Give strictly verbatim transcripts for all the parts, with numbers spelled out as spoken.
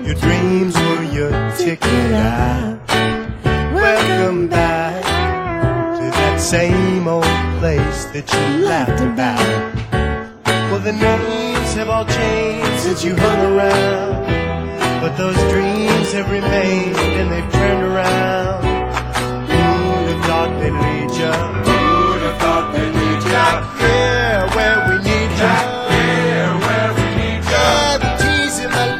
Your dreams were your ticket out. Welcome back to that same old place that you laughed about. Well, the names have all changed since you hung around, but those dreams have remained and they've turned around. Who'd have thought they'd lead ya? Who'd have thought they'd lead ya? Back here where we need ya. Back here where we need ya. Yeah, the teasing my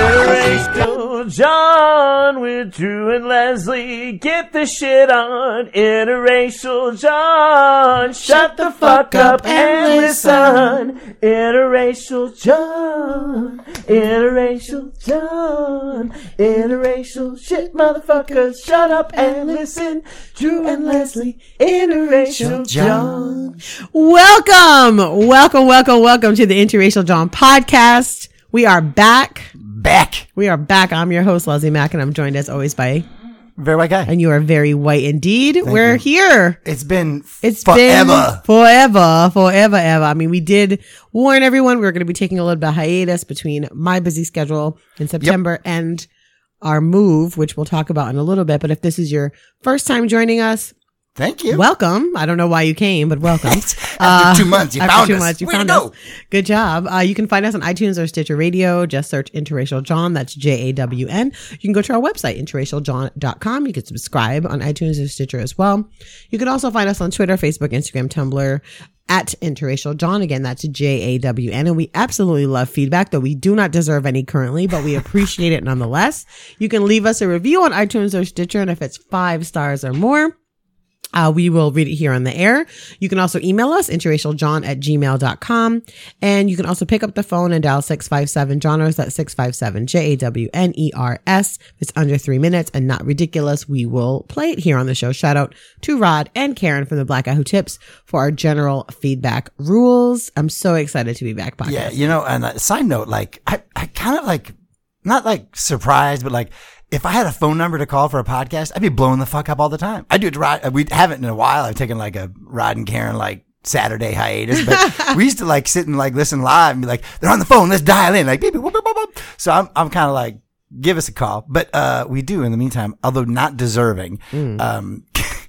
Interracial John with Drew and Leslie. Get the shit on. Interracial John. Shut the fuck up and listen. Interracial John. Interracial John. Interracial shit, motherfuckers. Shut up and listen. Drew and Leslie. Interracial John. Welcome, welcome, welcome, welcome to the Interracial John podcast. We are back. Back. We are back. I'm your host, Leslie Mack, and I'm joined as always by... Very white guy. And you are very white indeed. Thank We're you. here. It's been It's forever. been forever, forever, ever. I mean, we did warn everyone we were going to be taking a little bit of hiatus between my busy schedule in September yep. and our move, which we'll talk about in a little bit. But if this is your first time joining us, thank you. Welcome. I don't know why you came, but welcome. after uh, two months, you after found two us. months, you Way found to us. go. Good job. Uh, you can find us on iTunes or Stitcher Radio. Just search Interracial John. That's J A W N. You can go to our website, interracial john dot com. You can subscribe on iTunes or Stitcher as well. You can also find us on Twitter, Facebook, Instagram, Tumblr, at Interracial John. Again, that's J A W N. And we absolutely love feedback, though we do not deserve any currently, but we appreciate it nonetheless. You can leave us a review on iTunes or Stitcher, and if it's five stars or more, Uh, we will read it here on the air. You can also email us, interracialjohn at gmail dot com. And you can also pick up the phone and dial six five seven Johners. That's six five seven J A W N E R S. If it's under three minutes and not ridiculous, we will play it here on the show. Shout out to Rod and Karen from the Black Guy Who Tips for our general feedback rules. I'm so excited to be back. Podcast. Yeah, you know, and a side note, like, I, I kind of like, not like surprised, but like, if I had a phone number to call for a podcast, I'd be blowing the fuck up all the time. I do it to Rod. We haven't in a while. I've taken like a Rod and Karen like Saturday hiatus, but we used to like sit and like listen live and be like, they're on the phone. Let's dial in. Like, beep, beep, whoop, whoop, whoop. So I'm, I'm kind of like, give us a call. But, uh, we do in the meantime, although not deserving. Mm. Um,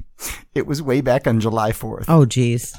it was way back on July fourth. Oh, geez.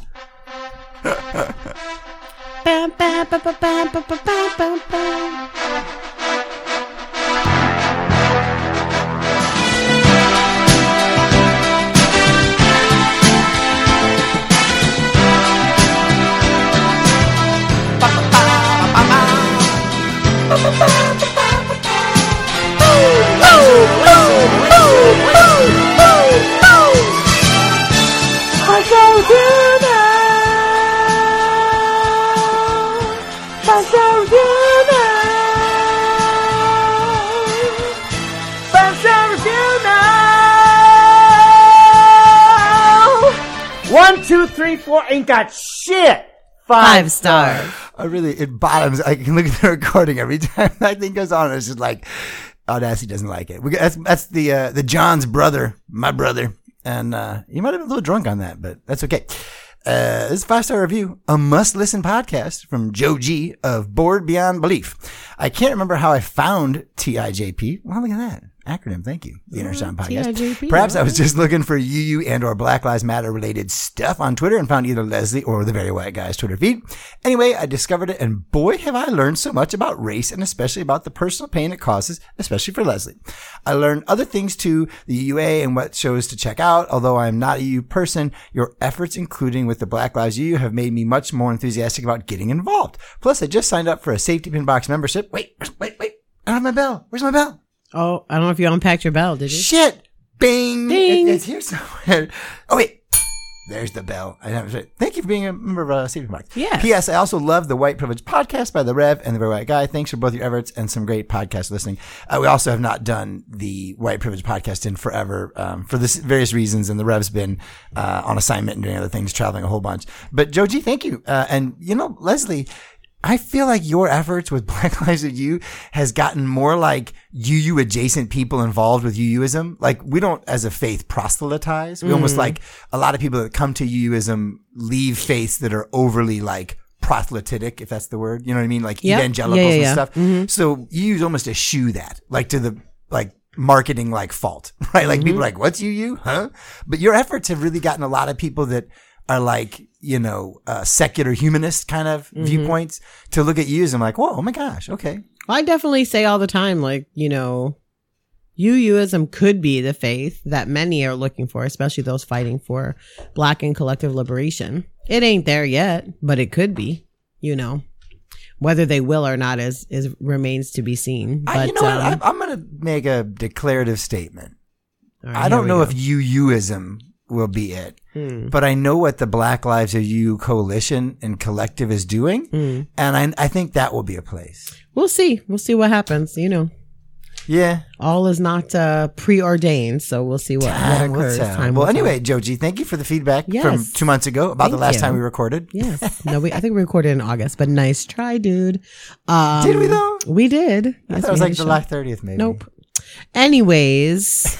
One, two, three, four, ain't got shit. Five, Five stars. I really, it bottoms. I can look at the recording every time that thing goes on. And it's just like, Audacity doesn't like it. We, that's, that's the, uh, the John's brother, my brother. And, uh, you might have been a little drunk on that, but that's okay. Uh, this is a five-star review, a must-listen podcast from Joe G of Bored Beyond Belief. I can't remember how I found T I J P. Well, look at that. Acronym, thank you. The Inner Sound Podcast. T I J P, Perhaps right. I was just looking for U U and or Black Lives Matter related stuff on Twitter and found either Leslie or the Very White Guy's Twitter feed. Anyway, I discovered it, and boy, have I learned so much about race and especially about the personal pain it causes, especially for Leslie. I learned other things too, the U U A and what shows to check out. Although I'm not a U U person, your efforts, including with the Black Lives U U, have made me much more enthusiastic about getting involved. Plus, I just signed up for a Safety Pin Box membership. Wait, wait, wait. I don't have my bell. Where's my bell? Oh, I don't know if you unpacked your bell, did you? Shit! Bing! Ding! It, it's here somewhere. Oh, wait. There's the bell. I have it. Thank you for being a member of uh, Safety Box. Yes. P S. I also love the White Privilege podcast by the Rev and the Very White Guy. Thanks for both your efforts and some great podcast listening. Uh, we also have not done the White Privilege podcast in forever um, for this various reasons, and the Rev's been uh, on assignment and doing other things, traveling a whole bunch. But Joji, thank you. Uh, and you know, Leslie, I feel like your efforts with Black Lives U U has gotten more like U U adjacent people involved with UUism. Like, we don't, as a faith, proselytize. We mm. almost like a lot of people that come to UUism leave faiths that are overly like proselytic, if that's the word. You know what I mean? Like Yep. evangelicals Yeah, yeah, and yeah. stuff. Mhm. So you use almost a shoe that, like to the, like marketing like fault, right? Like Mm-hmm. people are like, what's you, you, huh? But your efforts have really gotten a lot of people that are like, you know, uh, secular humanist kind of Mm-hmm. viewpoints to look at you as I'm like, whoa, oh my gosh. Okay. I definitely say all the time, like, you know, UUism could be the faith that many are looking for, especially those fighting for Black and collective liberation. It ain't there yet, but it could be, you know. Whether they will or not is, is remains to be seen. But, I, you know what? um, I, I'm going to make a declarative statement. all right, I here don't we know go. if UUism will be it, Hmm. but I know what the Black Lives Are You coalition and collective is doing. Hmm. And I, I think that will be a place. We'll see. We'll see what happens. You know, Yeah. all is not uh, preordained, so we'll see what, what Time will occurs. tell. Time Well, will tell. anyway, Joji, thank you for the feedback Yes. from two months ago about the Thank last you. time we recorded. Yes. No, we, I think we recorded in August, but nice try, dude. Um, Did we though? We did. I Yes, thought it was we like had a show. July thirtieth, maybe. Nope. Anyways,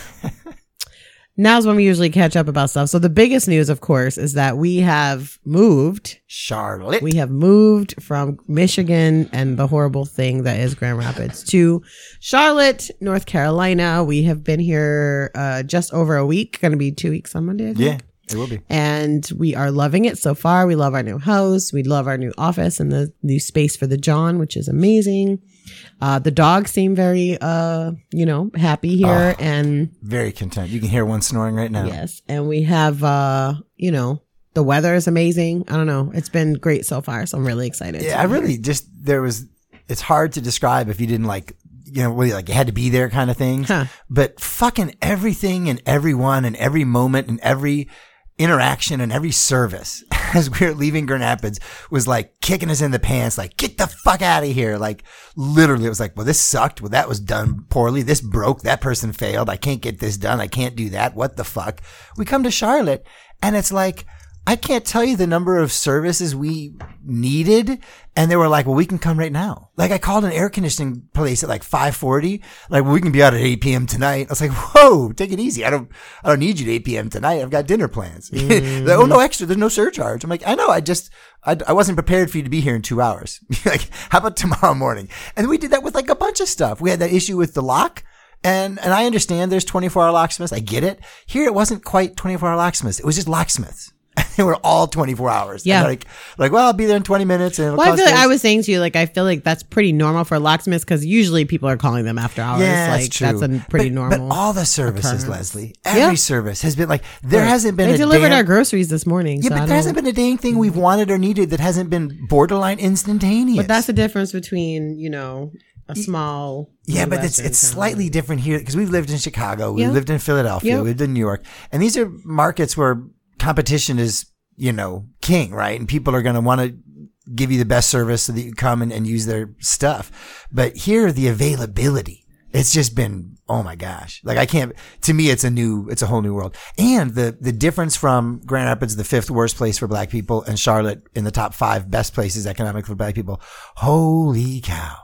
now's when we usually catch up about stuff. So the biggest news, of course, is that we have moved. Charlotte. We have moved from Michigan and the horrible thing that is Grand Rapids to Charlotte, North Carolina. We have been here uh, just over a week. Going to be two weeks on Monday, I think. Yeah, it will be. And we are loving it so far. We love our new house. We love our new office and the new space for the John, which is amazing. Uh, the dogs seem very, uh, you know, happy here. Oh. And Very content. You can hear one snoring right now. yes, and we have, uh, you know, the weather is amazing. I don't know. It's been great so far. So I'm really excited. to Yeah, I be here. really just, there was, it's hard to describe if you didn't like, you know, really like you had to be there kind of things. Huh. But fucking everything and everyone and every moment and every interaction and every service as we were leaving Grand Rapids was like kicking us in the pants, like, get the fuck out of here. Like literally it was like, well, this sucked. Well, that was done poorly. This broke. That person failed. I can't get this done. I can't do that. What the fuck? We come to Charlotte and it's like, I can't tell you the number of services we needed. And they were like, well, we can come right now. Like I called an air conditioning place at like five forty. Like, well, we can be out at eight p.m. tonight. I was like, whoa, take it easy. I don't, I don't need you at eight p.m. tonight. I've got dinner plans. Mm. Like, oh, no extra. There's no surcharge. I'm like, I know. I just, I, I wasn't prepared for you to be here in two hours. Like, how about tomorrow morning? And we did that with like a bunch of stuff. We had that issue with the lock. And, and I understand there's twenty-four hour locksmiths. I get it. Here, it wasn't quite twenty-four hour locksmiths. It was just locksmiths. They were all twenty-four hours. Yeah. And like, like, well, I'll be there in twenty minutes. And it'll Well, I cost feel like this. I was saying to you, like, I feel like that's pretty normal for locksmiths because usually people are calling them after hours. Yeah, like, that's true. a pretty but, normal. But all the services, occurrence. Leslie, every Yeah. service has been like, there hasn't been They a delivered damn, our groceries this morning. yeah, so I but don't- there hasn't been a dang thing we've wanted or needed that hasn't been borderline instantaneous. But that's the difference between, you know, a small. Yeah, but it's Midwestern it's town. slightly different here because we've lived in Chicago, we Yeah. lived in Philadelphia, Yep. we lived in New York, and these are markets where competition is, you know, king, right? And people are going to want to give you the best service so that you come and, and use their stuff. But here, the availability, it's just been, oh my gosh. Like I can't, to me, it's a new, it's a whole new world. And the, the difference from Grand Rapids, the fifth worst place for black people, and Charlotte in the top five best places economically for black people. Holy cow.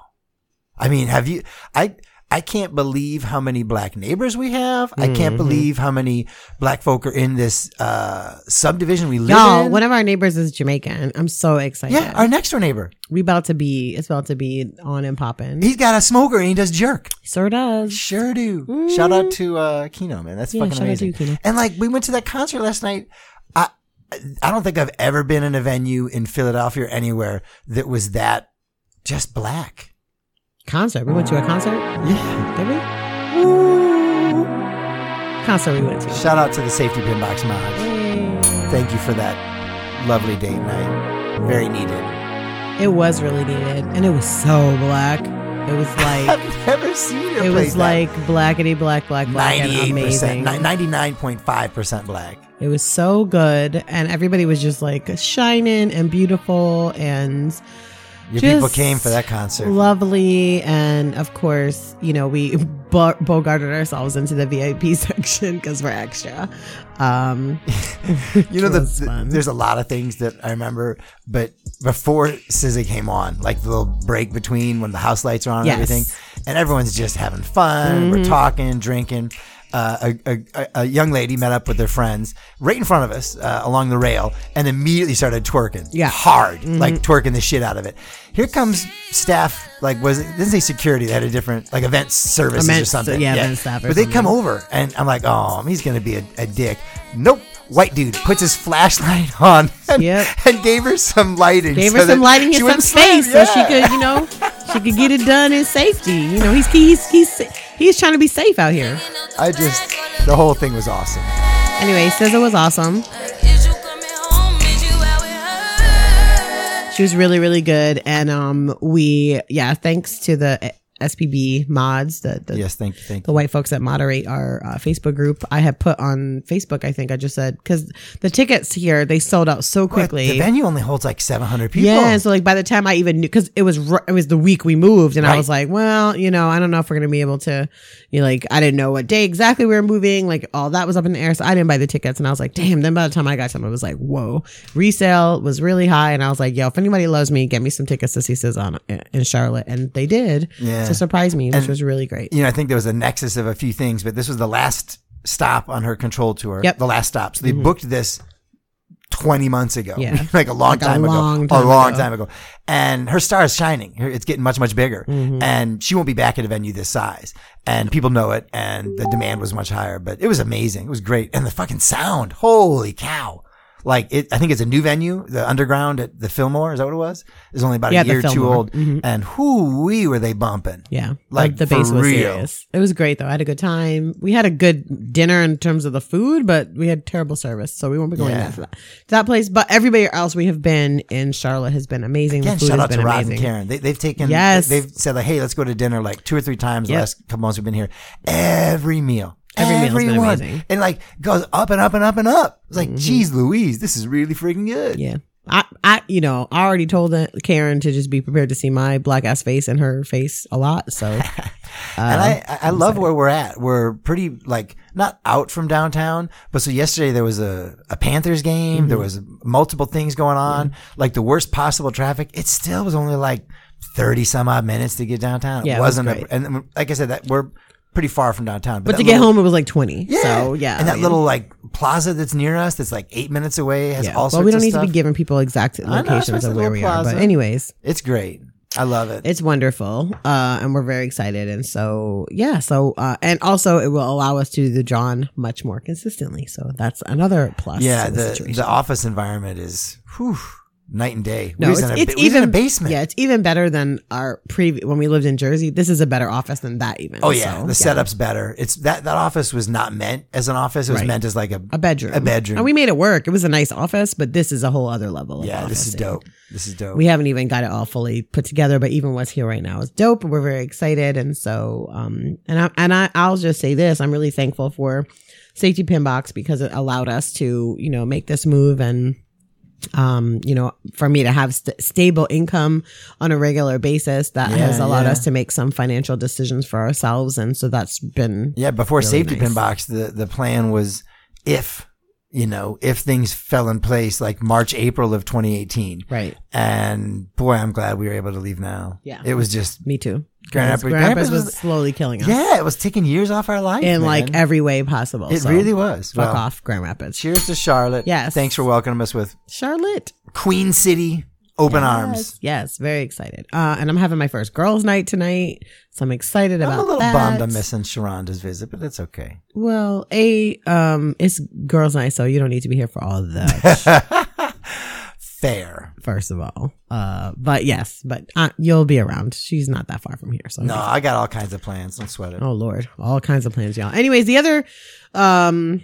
I mean, have you, I, I can't believe how many black neighbors we have. I can't believe how many black folk are in this, uh, subdivision we live Y'all, in. one of our neighbors is Jamaican. I'm so excited. Yeah, our next door neighbor. we about to be, it's about to be on and popping. He's got a smoker and he does jerk. Sure does. Sure do. Shout out to, uh, Keno, man. That's Yeah, fucking shout out to amazing. you, Keno. And like, we went to that concert last night. I, I don't think I've ever been in a venue in Philadelphia or anywhere that was that just black. Concert. We went to a concert? Yeah. Did we? Concert we went to. Shout out to the Safety Pin Box Mods. Yay. Thank you for that lovely date night. Very needed. It was really needed. And it was so black. It was like, I've never seen her it play was that. like blackety black, black, black, and ninety-eight percent, amazing. ninety-nine point five percent black. It was so good. And everybody was just like shining and beautiful and Your just people came for that concert. lovely. And of course, you know, we bo- bogarted ourselves into the V I P section because we're extra. Um, You know, It the, was the- fun. there's a lot of things that I remember, but before S Z A came on, like the little break between when the house lights are on Yes. and everything, and everyone's just having fun. We're talking, drinking. uh, a, a, a young lady met up with their friends right in front of us uh, along the rail and immediately started twerking. Yeah. Hard, Mm-hmm. like twerking the shit out of it. Here comes staff, like, was it, didn't say security, they had a different, like, event services Event- or something. yeah, event staff or But they something. come over and I'm like, oh, he's going to be a, a dick. Nope. White dude puts his flashlight on and, Yep. and gave her some lighting. Gave so her some that lighting in she some wouldn't slip. space Yeah. so she could, you know, she could get it done in safety. You know, he's he's he's he's trying to be safe out here. I just, the whole thing was awesome. Anyway, S Z A was awesome. She was really, really good. And um, we, yeah, thanks to the S P B mods, the, the Yes, thank you, thank the you. white folks that moderate our uh, Facebook group. I had put on Facebook, I think I just said, because the tickets here, they sold out so But quickly. the venue only holds like seven hundred people. Yeah, and so like by the time I even knew, because it was r- it was the week we moved, and I Right. was like, well, you know, I don't know if we're gonna be able to. You know, like I didn't know what day exactly we were moving. Like all that was up in the air, so I didn't buy the tickets, and I was like, damn. Then by the time I got some, it was like, whoa, resale was really high, and I was like, yo, if anybody loves me, get me some tickets to see S Z A on, in Charlotte, and they did. Yeah. To surprise me, which And- was really great. You know, I think there was a nexus of a few things, but this was the last stop on her Control tour. Yep. The last stop. So they booked this twenty months ago. Yeah. like a long Like a time long ago. time a long ago. time ago. And her star is shining. Her- It's getting much, much bigger. Mm-hmm. And she won't be back at a venue this size. And people know it. And the demand was much higher, but it was amazing. It was great. And the fucking sound. Holy cow. Like it, I think it's a new venue, the Underground at the Fillmore. Is that what it was? It's only about Yeah, a the year or two Fillmore. old. Mhm. And whoo wee were they bumping. Yeah, Like, the for bass was real. serious. It was great though. I had a good time. We had a good dinner in terms of the food, but we had terrible service, so we won't be going Yeah. back to that, to that place. But everybody else we have been in Charlotte has been amazing. Again, the food shout has out to been Rod amazing. and Karen. They, they've taken, Yes. they've said like, hey, let's go to dinner like two or three times the Yep. last couple months we've been here. Every meal. Every meal's been Everyone. amazing. And like goes up and up and up and up. It's like, geez Louise, this is really freaking good. Yeah. I, I, you know, I already told uh, Karen to just be prepared to see my black ass face and her face a lot. So, uh, And I, I I love where we're at. We're pretty like not out from downtown, but so yesterday there was a, a Panthers game. There was multiple things going on, like the worst possible traffic. It still was only like thirty some odd minutes to get downtown. Yeah, it it was wasn't, a, great. and like I said, that we're pretty far from downtown. but that to get little- home, it was like twenty. Yeah. So, yeah. And I that mean, little like plaza that's near us that's like eight minutes away has yeah. all sorts Well, we don't of need stuff. to be giving people exact know, it's locations just a of where little we are. But, plaza. anyways. It's great. I love it. It's wonderful. Uh, and we're very excited. And so, yeah. So, uh, and also it will allow us to do the John much more consistently. So that's another plus. yeah, to the, the situation. the office environment is whew, night and day. No, we was it's, in a, it's we was even in a basement. Yeah, it's even better than our previous when we lived in Jersey. This is a better office than that. Even. Oh yeah, So, the setup's better. It's that that office was not meant as an office. It was Right. meant as like a a bedroom. A bedroom. And we made it work. It was a nice office, but this is a whole other level. Of yeah, this office. is dope. This is dope. We haven't even got it all fully put together, but even what's here right now is dope. We're very excited, and so, um, and I and I, I'll just say this: I'm really thankful for Safety Pin Box because it allowed us to, you know, make this move and. Um, you know, for me to have st- stable income on a regular basis, that Yeah, has allowed yeah. us to make some financial decisions for ourselves, and so that's been yeah, before really safety nice. pin box, the the plan was if you know if things fell in place like March April of twenty eighteen. right. And boy, I'm glad we were able to leave now. Yeah. it was just Me too. Grand Because Rapids- Grand Grand Rapids Rapids was slowly killing us. yeah, it was taking years off our life in man. like every way possible. It So, really was. Fuck Well, off, Grand Rapids. Cheers to Charlotte. Yes. Thanks for welcoming us with Charlotte. Queen City open Yes, arms. Yes, very excited. Uh, and I'm having my first girls' night tonight, so I'm excited about I'm a little that. bummed I'm missing Sharonda's visit, but that's okay. Well, a um, it's girls' night, so you don't need to be here for all of that. Fair. First of all, uh, but yes, but uh, you'll be around. She's not that far from here, so No, I got all kinds of plans. Don't sweat it. Oh Lord, all kinds of plans, y'all. Anyways, the other um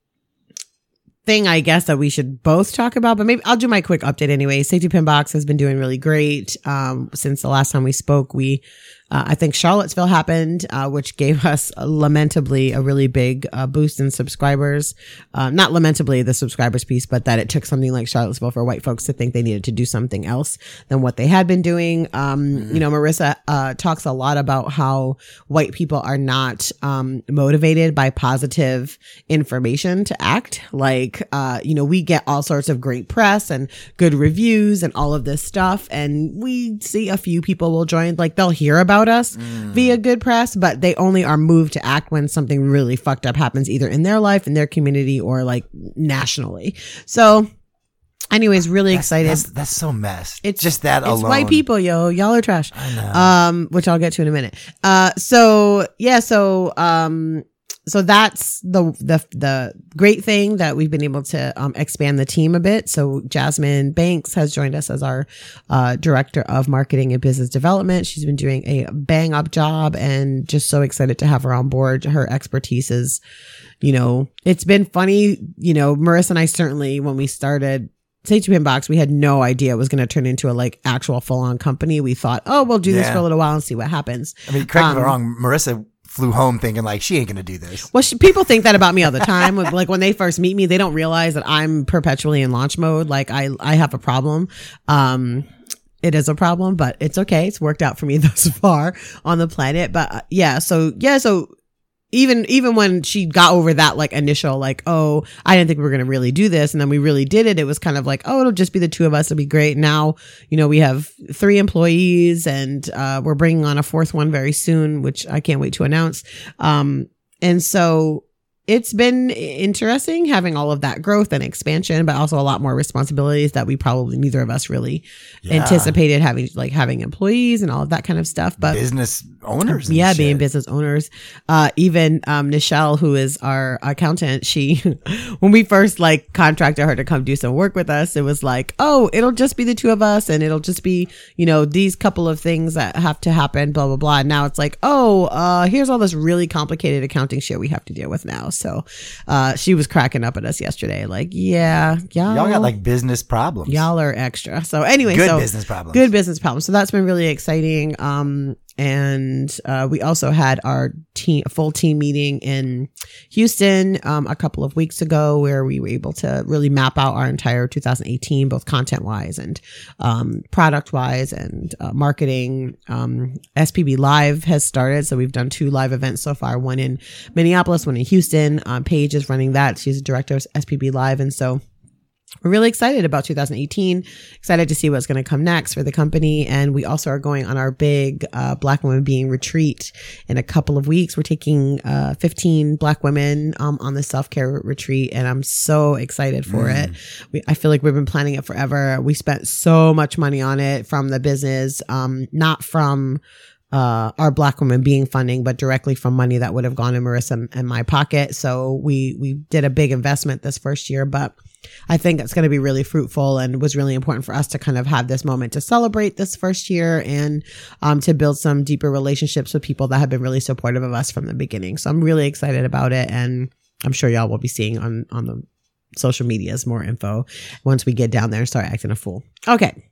thing I guess that we should both talk about, but maybe I'll do my quick update anyway. Safety Pin Box has been doing really great. Um, since the last time we spoke, we uh, I think Charlottesville happened, uh, which gave us uh, lamentably a really big uh, boost in subscribers. Uh, not lamentably the subscribers piece, but that it took something like Charlottesville for white folks to think they needed to do something else than what they had been doing. Um, you know, Marissa uh, talks a lot about how white people are not um, motivated by positive information to act. Like, uh, you know, we get all sorts of great press and good reviews and all of this stuff, and we see a few people will join, like they'll hear about about us via good press, but they only are moved to act when something really fucked up happens either in their life, in their community, or like nationally. So anyways, really That's, excited. That's, that's so messed. It's just that it's alone. white people, yo. Y'all are trash. I know. Um, which I'll get to in a minute. Uh, so yeah, so um, so that's the the the great thing that we've been able to um expand the team a bit. So Jasmine Banks has joined us as our uh director of marketing and business development. She's been doing a bang up job, and just so excited to have her on board. Her expertise is, you know, it's been funny. You know, Marissa and I certainly, when we started Say to Inbox, we had no idea it was going to turn into a like actual full on company. We thought, oh, we'll do this Yeah. for a little while and see what happens. I mean, correct me if Um, I'm wrong. Marissa flew home thinking like she ain't going to do this. Well, she, people think that about me all the time. Like when they first meet me, they don't realize that I'm perpetually in launch mode. Like I, I have a problem. Um, it is a problem, but it's okay. It's worked out for me thus far on the planet. But uh, yeah, so yeah, so even, even when she got over that like initial, like, oh, I didn't think we were going to really do this. And then we really did it. It was kind of like, oh, it'll just be the two of us. It'll be great. Now, you know, we have three employees, and, uh, we're bringing on a fourth one very soon, which I can't wait to announce. Um, and so it's been interesting having all of that growth and expansion, but also a lot more responsibilities that we probably neither of us really Yeah. anticipated having, like having employees and all of that kind of stuff. But Business owners. and yeah, shit. being business owners. Uh, even, um, Nichelle, who is our accountant, she, when we first like contracted her to come do some work with us, it was like, oh, it'll just be the two of us, and it'll just be, you know, these couple of things that have to happen, blah, blah, blah. And now it's like, oh, uh, here's all this really complicated accounting shit we have to deal with now. So, uh, she was cracking up at us yesterday. Like, yeah, y'all, Y'all got like business problems. y'all are extra. So anyway, Good so business problems. Good business problems. So that's been really exciting. Um, and uh, we also had our team, full team meeting in Houston um, a couple of weeks ago, where we were able to really map out our entire two thousand eighteen, both content wise and um, product wise and uh, marketing. Um, S P B Live has started, so we've done two live events so far. One in Minneapolis, one in Houston. Um, Paige is running that. She's the director of S P B Live, and so we're really excited about two thousand eighteen, excited to see what's going to come next for the company. And we also are going on our big uh, Black Women Being retreat in a couple of weeks. We're taking uh, fifteen Black women um, on the self-care retreat, and I'm so excited for mm. it. We, I feel like we've been planning it forever. We spent so much money on it from the business, um, not from uh, our Black Women Being funding, but directly from money that would have gone in Marissa and my pocket. So we, we did a big investment this first year, but I think it's going to be really fruitful, and was really important for us to kind of have this moment to celebrate this first year, and um, to build some deeper relationships with people that have been really supportive of us from the beginning. So I'm really excited about it, and I'm sure y'all will be seeing on, on the social medias more info once we get down there and start acting a fool. Okay.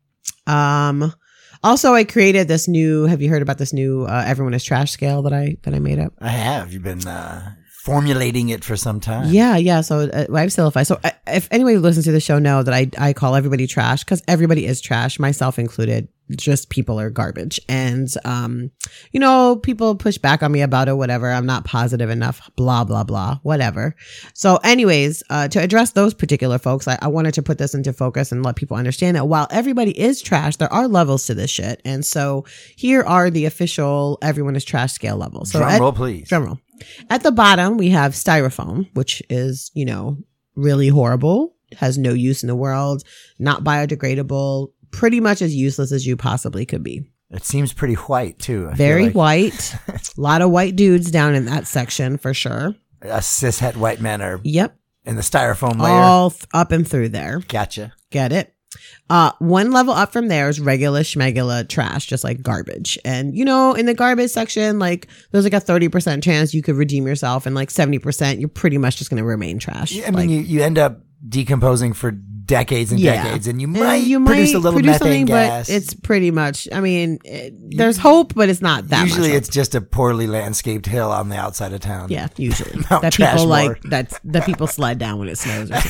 Um, also, I created this new, have you heard about this new uh, Everyone is Trash scale that I that I made up? I have. You've been uh, formulating it for some time. Yeah, yeah. So uh, I've simplified. So uh, if anybody who listens to the show know that I I call everybody trash, because everybody is trash, myself included. Just people are garbage. And, um, you know, people push back on me about it, whatever. I'm not positive enough, blah, blah, blah, whatever. So anyways, uh, to address those particular folks, I, I wanted to put this into focus and let people understand that while everybody is trash, there are levels to this shit. And so here are the official Everyone is Trash scale levels. So Drum at, roll, please. Drum roll. At the bottom, we have styrofoam, which is, you know, really horrible, has no use in the world, not biodegradable, pretty much as useless as you possibly could be. It seems pretty white too. I Very feel like white. A lot of white dudes down in that section for sure. Us cishet white men are Yep. in the styrofoam layer. All th- up and through there. Gotcha. Get it? Uh, one level up from there is regular schmegula trash, just like garbage. And, you know, in the garbage section, like there's like a thirty percent chance you could redeem yourself, and like seventy percent, you're pretty much just going to remain trash. Yeah, I mean, like, you, you end up decomposing for decades and Yeah. decades, and you and might you produce might a little produce methane something, gas. but it's pretty much, I mean, it, there's hope, but it's not that usually much it's just a poorly landscaped hill on the outside of town. Yeah, usually Mount that people Trashmore. like that that people slide down when it snows or something.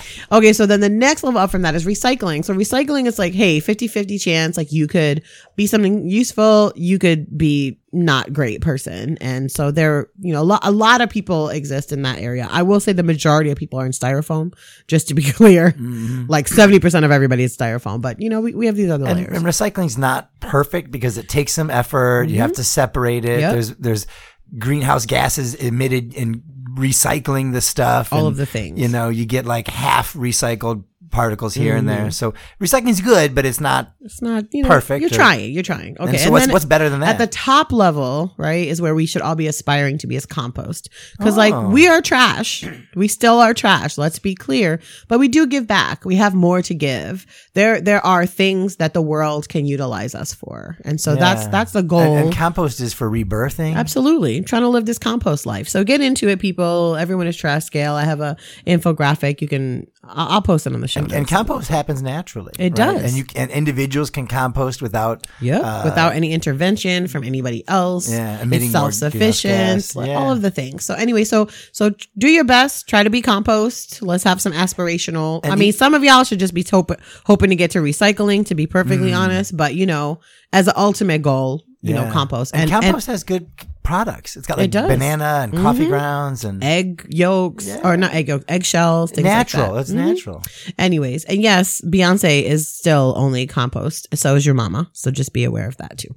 Okay, so then the next level up from that is recycling. So recycling is like, hey, fifty-fifty chance, like you could be something useful, you could be not great person. And so there, you know, a lot, a lot of people exist in that area. I will say the majority of people are in styrofoam, just to be clear. Mm-hmm. Like seventy percent of everybody is styrofoam, but you know, we, we have these other and, layers. And recycling's not perfect because it takes some effort. Mm-hmm. You have to separate it. Yep. There's, there's greenhouse gases emitted in recycling the stuff. All and, of the things. You know, you get like half recycled particles here mm-hmm. and there. So recycling's good, but it's not it's not you know, perfect. You're or, trying. You're trying. Okay. And so and what's what's better than that? At the top level, right, is where we should all be aspiring to be as compost. Because oh. like we are trash. We still are trash. Let's be clear. But we do give back. We have more to give. There there are things that the world can utilize us for. And so yeah. that's that's the goal. And, and compost is for rebirthing. Absolutely. I'm trying to live this compost life. So get into it, people. Everyone is trash scale. I have a infographic. You can I'll post it on the show. And, and compost happens naturally. It right? does. And you and individuals can compost without yep. uh, without any intervention from anybody else. Yeah, emitting it's self-sufficient. Yeah. All of the things. So anyway, so so do your best. Try to be compost. Let's have some aspirational. And I mean, some of y'all should just be hope, hoping to get to recycling, to be perfectly mm. honest. But you know, as an ultimate goal, you yeah. know, compost. And, and compost and, has good products. It's got like it banana and mm-hmm. coffee grounds and egg yolks yeah. or not egg yolks, egg shells. Things natural. Like that. It's mm-hmm. natural. Anyways, and yes, Beyonce is still only compost. So is your mama. So just be aware of that too.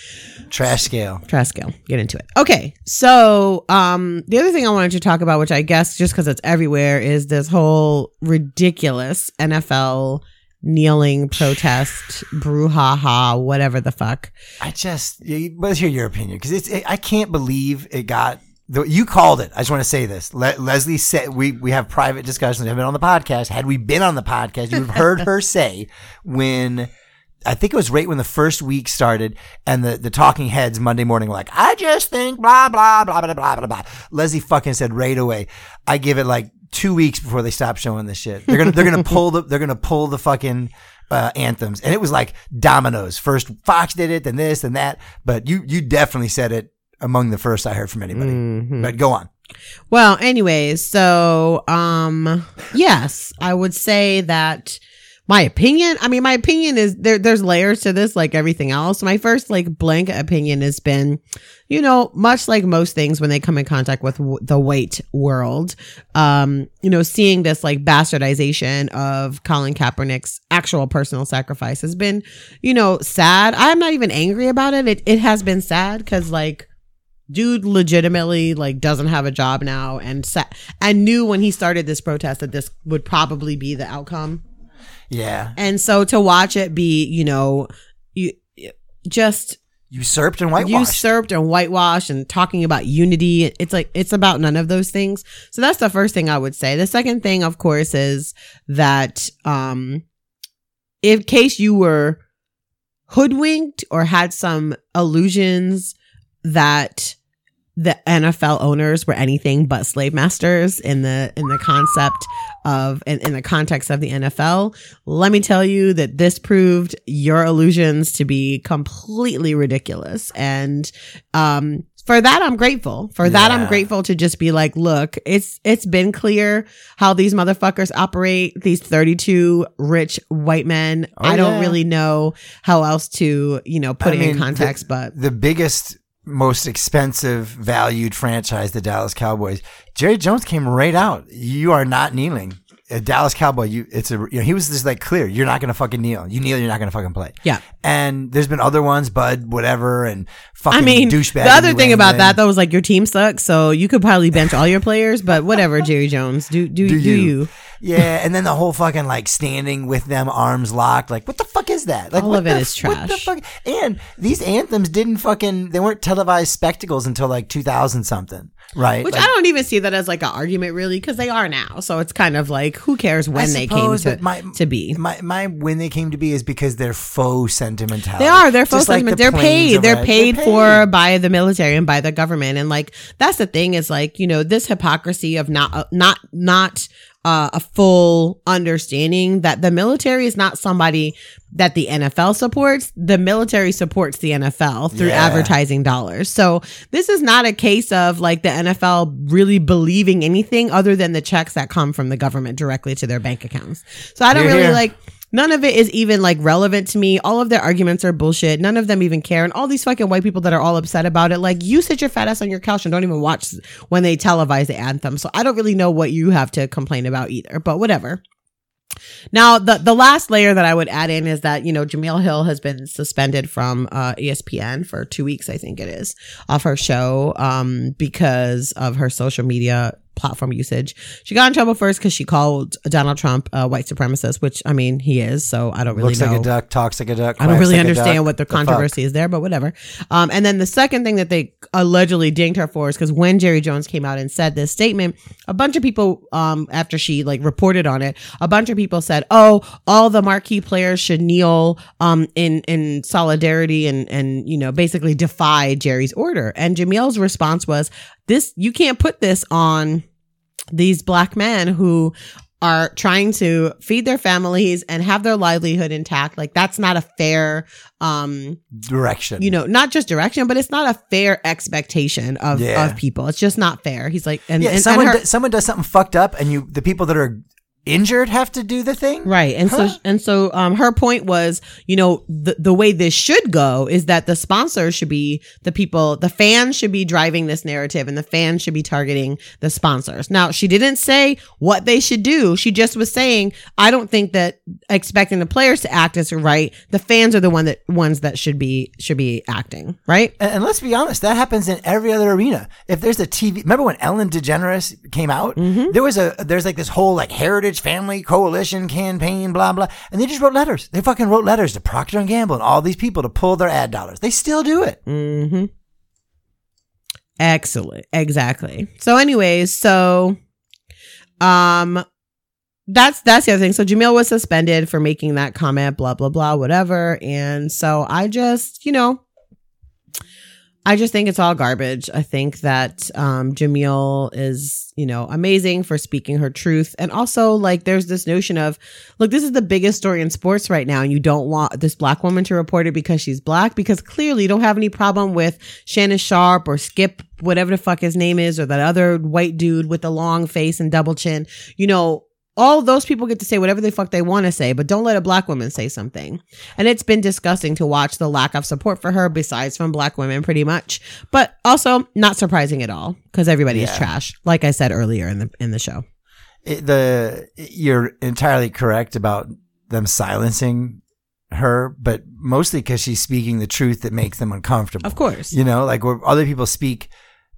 Trash scale. Trash scale. Get into it. Okay. So, um, the other thing I wanted to talk about, which I guess just because it's everywhere, is this whole ridiculous N F L kneeling protest, brouhaha, whatever the fuck. I just, let's hear your opinion because it's. It, I can't believe it got. You called it. I just want to say this. Le- Leslie said we we have private discussions. Have been on the podcast. Had we been on the podcast, you've heard her say when. I think it was right when the first week started and the, the talking heads Monday morning were like, I just think blah, blah, blah, blah, blah, blah, blah. Leslie fucking said right away, I give it like two weeks before they stop showing this shit. They're going to, they're going to pull the, they're going to pull the fucking, uh, anthems. And it was like dominoes. First Fox did it, then this and that. But you, you definitely said it among the first I heard from anybody. Mm-hmm. But go on. Well, anyways, so, um, yes, I would say that, my opinion, I mean, my opinion is there, there's layers to this, like everything else. My first, like, blanket opinion has been, you know, much like most things when they come in contact with w- the white world, um, you know, seeing this, like, bastardization of Colin Kaepernick's actual personal sacrifice has been, you know, sad. I'm not even angry about it. It, it has been sad because, like, dude legitimately like doesn't have a job now and sa- and knew when he started this protest that this would probably be the outcome. Yeah. And so to watch it be, you know, you just usurped and whitewashed. Usurped and whitewashed and talking about unity. It's like, it's about none of those things. So that's the first thing I would say. The second thing, of course, is that, um, in case you were hoodwinked or had some illusions that the N F L owners were anything but slave masters in the in the concept of in, in the context of the N F L. Let me tell you that this proved your illusions to be completely ridiculous. And um for that I'm grateful. For that yeah. I'm grateful to just be like, look, it's it's been clear how these motherfuckers operate, these thirty-two rich white men. Oh, I don't yeah. really know how else to, you know, put I it mean, in context, the, but the biggest most expensive valued franchise, the Dallas Cowboys. Jerry Jones came right out. You are not kneeling. A Dallas Cowboy, you, it's a, you know, he was just like clear. You're not going to fucking kneel. You kneel, you're not going to fucking play. Yeah. And there's been other ones, Bud, whatever, and fucking I mean, douchebag. The other thing about that though was like your team sucks, so you could probably bench all your players, but whatever, Jerry Jones, do, do, do, do you. you. Yeah. And then the whole fucking like standing with them arms locked. Like, what the fuck is that? Like, all what of it the, is trash. What the fuck? And these anthems didn't fucking, they weren't televised spectacles until like two thousand something. Right. Which like, I don't even see that as like an argument really, because they are now. So it's kind of like, who cares when they came to, my, to be. My, my, when they came to be is because they're faux sentimentality. They are. They're faux sentiment. Like the they're paid. They're paid. They're paid for by the military and by the government. And like, that's the thing is like, you know, this hypocrisy of not, uh, not, not, uh, a full understanding that the military is not somebody that the N F L supports. The military supports the N F L through Yeah. advertising dollars. So this is not a case of like the N F L really believing anything other than the checks that come from the government directly to their bank accounts. So I don't Hear, really hear. like, none of it is even like relevant to me. All of their arguments are bullshit. None of them even care. And all these fucking white people that are all upset about it, like, you sit your fat ass on your couch and don't even watch when they televise the anthem. So I don't really know what you have to complain about either, but whatever. Now, the, the last layer that I would add in is that, you know, Jemele Hill has been suspended from uh, E S P N for two weeks, I think it is, off her show um, because of her social media platform usage. She got in trouble first because she called Donald Trump a white supremacist, which, I mean, he is, so I don't really Looks know. like a duck, talks like a duck. I don't quacks really like a understand duck. what the The fuck? controversy is there, but whatever. Um, and then the second thing that they allegedly dinged her for is because when Jerry Jones came out and said this statement, a bunch of people, um, after she like reported on it, a bunch of people said, "Oh, all the marquee players should kneel, um, in in solidarity and and you know basically defy Jerry's order." And Jamil's response was, "This you can't put this on these black men who are trying to feed their families and have their livelihood intact. Like, that's not a fair, um, Direction. you know, not just direction, but it's not a fair expectation of, Yeah. of people. It's just not fair." He's like, and, yeah, and, someone, and her, do- someone does something fucked up and you, the people that are injured have to do the thing? right. And Huh? so, and so, um, her point was, you know, the, the way this should go is that the sponsors should be the people, the fans should be driving this narrative and the fans should be targeting the sponsors. Now, she didn't say what they should do. She just was saying, I don't think that expecting the players to act is right. The fans are the one that ones that should be, should be acting, right? And, and let's be honest, that happens in every other arena. If there's a T V, remember when Ellen DeGeneres came out? Mm-hmm. There was a, there's like this whole like Heritage Family Coalition campaign, blah, blah. And they just wrote letters. They fucking wrote letters to Procter and Gamble and all these people to pull their ad dollars. They still do it. Mm-hmm. Excellent. Exactly. So anyways, so, um, that's, that's the other thing. So Jamil was suspended for making that comment, blah, blah, blah, whatever. And so I just, you know, I just think it's all garbage. I think that um, Jamil is, you know, amazing for speaking her truth. And also, like, there's this notion of, look, this is the biggest story in sports right now. And you don't want this black woman to report it because she's black, because clearly you don't have any problem with Shannon Sharp or Skip, whatever the fuck his name is, or that other white dude with the long face and double chin. You know, all those people get to say whatever the fuck they want to say, but don't let a black woman say something. And it's been disgusting to watch the lack of support for her, besides from black women, pretty much. But also not surprising at all, because everybody is Yeah. trash, like I said earlier in the in the show. It, the you're entirely correct about them silencing her, but mostly because she's speaking the truth that makes them uncomfortable. Of course. You know, like where other people speak